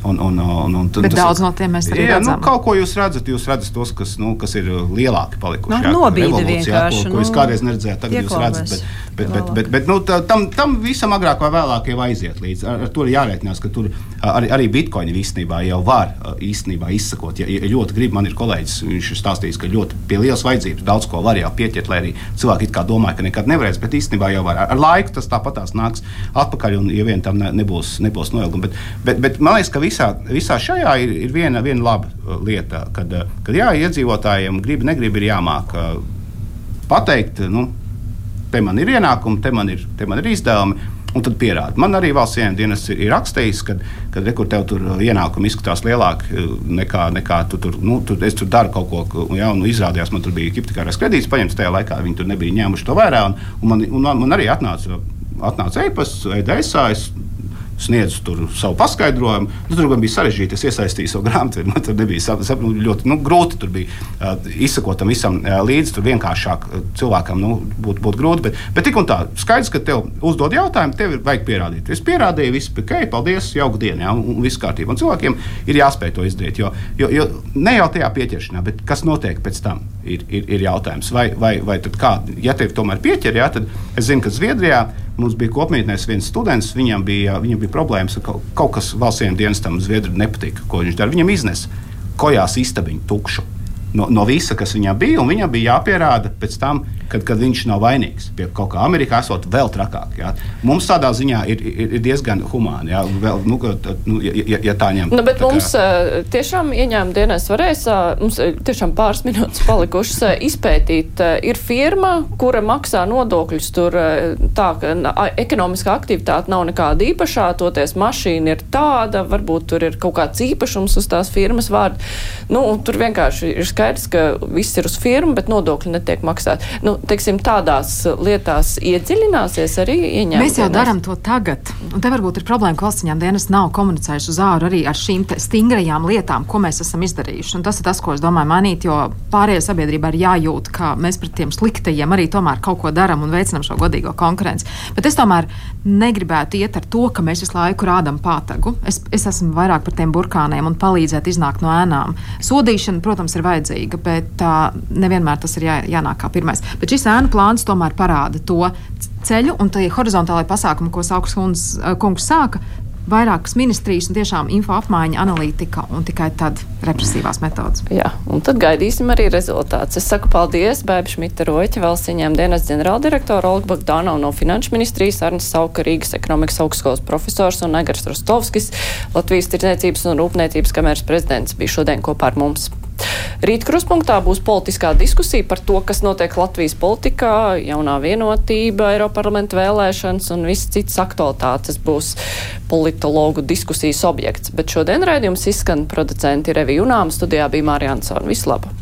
Bet daudz no tiem mēs arī redzam. Kaut ko jūs redzat tos, kas ir lielāki palikuši. Nobīdi vienkārši. Ko jūs kādreiz neredzējāt, tagad jūs redzat. Bet tam visam agrāk vai vēlāk jau aiziet līdz. Ar to ir jārēķinās, ka tur arī bitkoini īstenībā jau var izsakot. Ja ļoti grib, man ir kolēģis, viņš ir stāstījis, ka ļoti pie lielas vajadzības daudz ko var jau pieķert, lai arī cilvēki it kā domāja, ka nekad nevarēs, bet īstenībā jau var. Ar laiku tas tāpatās nāks atpakaļ, un ja vien tam nebūs noilguma. Bet man liekas, ka visā šajā ir viena laba lieta, kad iedzīvotājiem negrib ir jāmāk pateikt, te man ir ienākumi, te man ir izdevumi, un tad pierāda. Man arī valsts ieņēmuma dienas ir rakstījis, kad rekur tev tur ienākumi izskatās lielāki nekā tu tur, es tur daru kaut ko, izrādījās, man tur bija hipotekārais kredīts paņemts tajā laikā, viņi tur nebija ņēmuši to vērā, un man arī atnāca e-pasts, EDSā, es sniedzu tur savu paskaidrojumu. Tur gan bija sarežģīti, es iesaistīju savu grāmatu, man tur nebija ļoti grūti, tur bija izsakot tam visam līdzi, tur vienkāršāk cilvēkam būtu grūti, bet tik un tā, skaidrs, ka tev uzdod jautājumu, tev ir vajag pierādīt. Es pierādīju, viss ok, paldies, jauka diena, un viss kārtībā. Un cilvēkiem ir jāspēj to izdarīt, jo ne jau tajā pieķeršanā, bet kas notiek pēc tam ir jautājums. Vai tad kā, ja tev tomēr pieķer, tad es zinu, ka Zviedrijā mums bija kopmītnēs viens students, viņam bija problēmas, ka kaut kas valsts ieņēmuma dienestam Zviedru nepatika, ko viņš dara. Viņam iznes kojās istabiņu tukšu no visa, kas viņam bija, un viņam bija jāpierāda pēc tam, kad viņš nav vainīgs. Pie kaut kā Amerikā esot vēl trakāk. Jā. Mums tādā ziņā ir diezgan humāni, jā, vēl, ja tā ņem. Bet mums tiešām ieņēmuma dienas varēs, mums tiešām pāris minūtes palikušas izpētīt. Ir firma, kura maksā nodokļus tur tā, ka ekonomiskā aktivitāte nav nekāda īpašā, toties mašīna ir tāda, varbūt tur ir kaut kāds īpašums uz tās firmas vārdu. Tur vienkārši ir skaidrs, ka viss ir uz firmu, bet nodokļi netiek maksāti. Nu, teiksim, tādās lietās iedziļināsies arī ieņēmumi. Mēs jau darām to tagad. Un te varbūt ir problēma, ka valsts ieņēmuma dienests nav komunicējuši uz āru arī ar šīm stingrajām lietām, ko mēs esam izdarījuši. Un tas ir tas, ko es domāju mainīt, jo pārējai sabiedrībai ir jājūt, ka mēs pret tiem sliktajiem arī tomēr kaut ko daram un veicinam šo godīgo konkurenci. Bet es tomēr negribētu iet ar to, ka mēs visu laiku rādam pātagu. Es esmu vairāk par tiem burkāniem un palīdzēt iznākt no ēnām. Sodīšana, protams, ir vajadzīga, bet nevienmēr tas ir jānāk kā pirmais. Bet šis ēnu plāns tomēr parāda to ceļu un tie horizontālai pasākumi, ko Saukas kungs sāka, vairākas ministrijas un tiešām info apmaiņa, analītika un tikai tad represīvās metodas. Jā, un tad gaidīsim arī rezultātus. Es saku paldies Baiba Šmita-Roķa, valsts ieņēmuma dienesta ģenerāldirektora, Olga Bogdanova no Finanšu ministrijas, Arnis Sauka, Rīgas ekonomikas augstskolas profesors un Egars Rostovskis, Latvijas tirdzniecības un rūpniecības kameras prezidents, bija šodien kopā ar mums. Rīt kruspunktā būs politiskā diskusija par to, kas notiek Latvijas politikā, jaunā vienotība, Eiroparlamenta vēlēšanas un viss cits aktualitātes būs politologu diskusijas objekts. Bet šodien raidījums izskan producenti Revija Junām, studijā bija Mārija Ansona. Visu labu!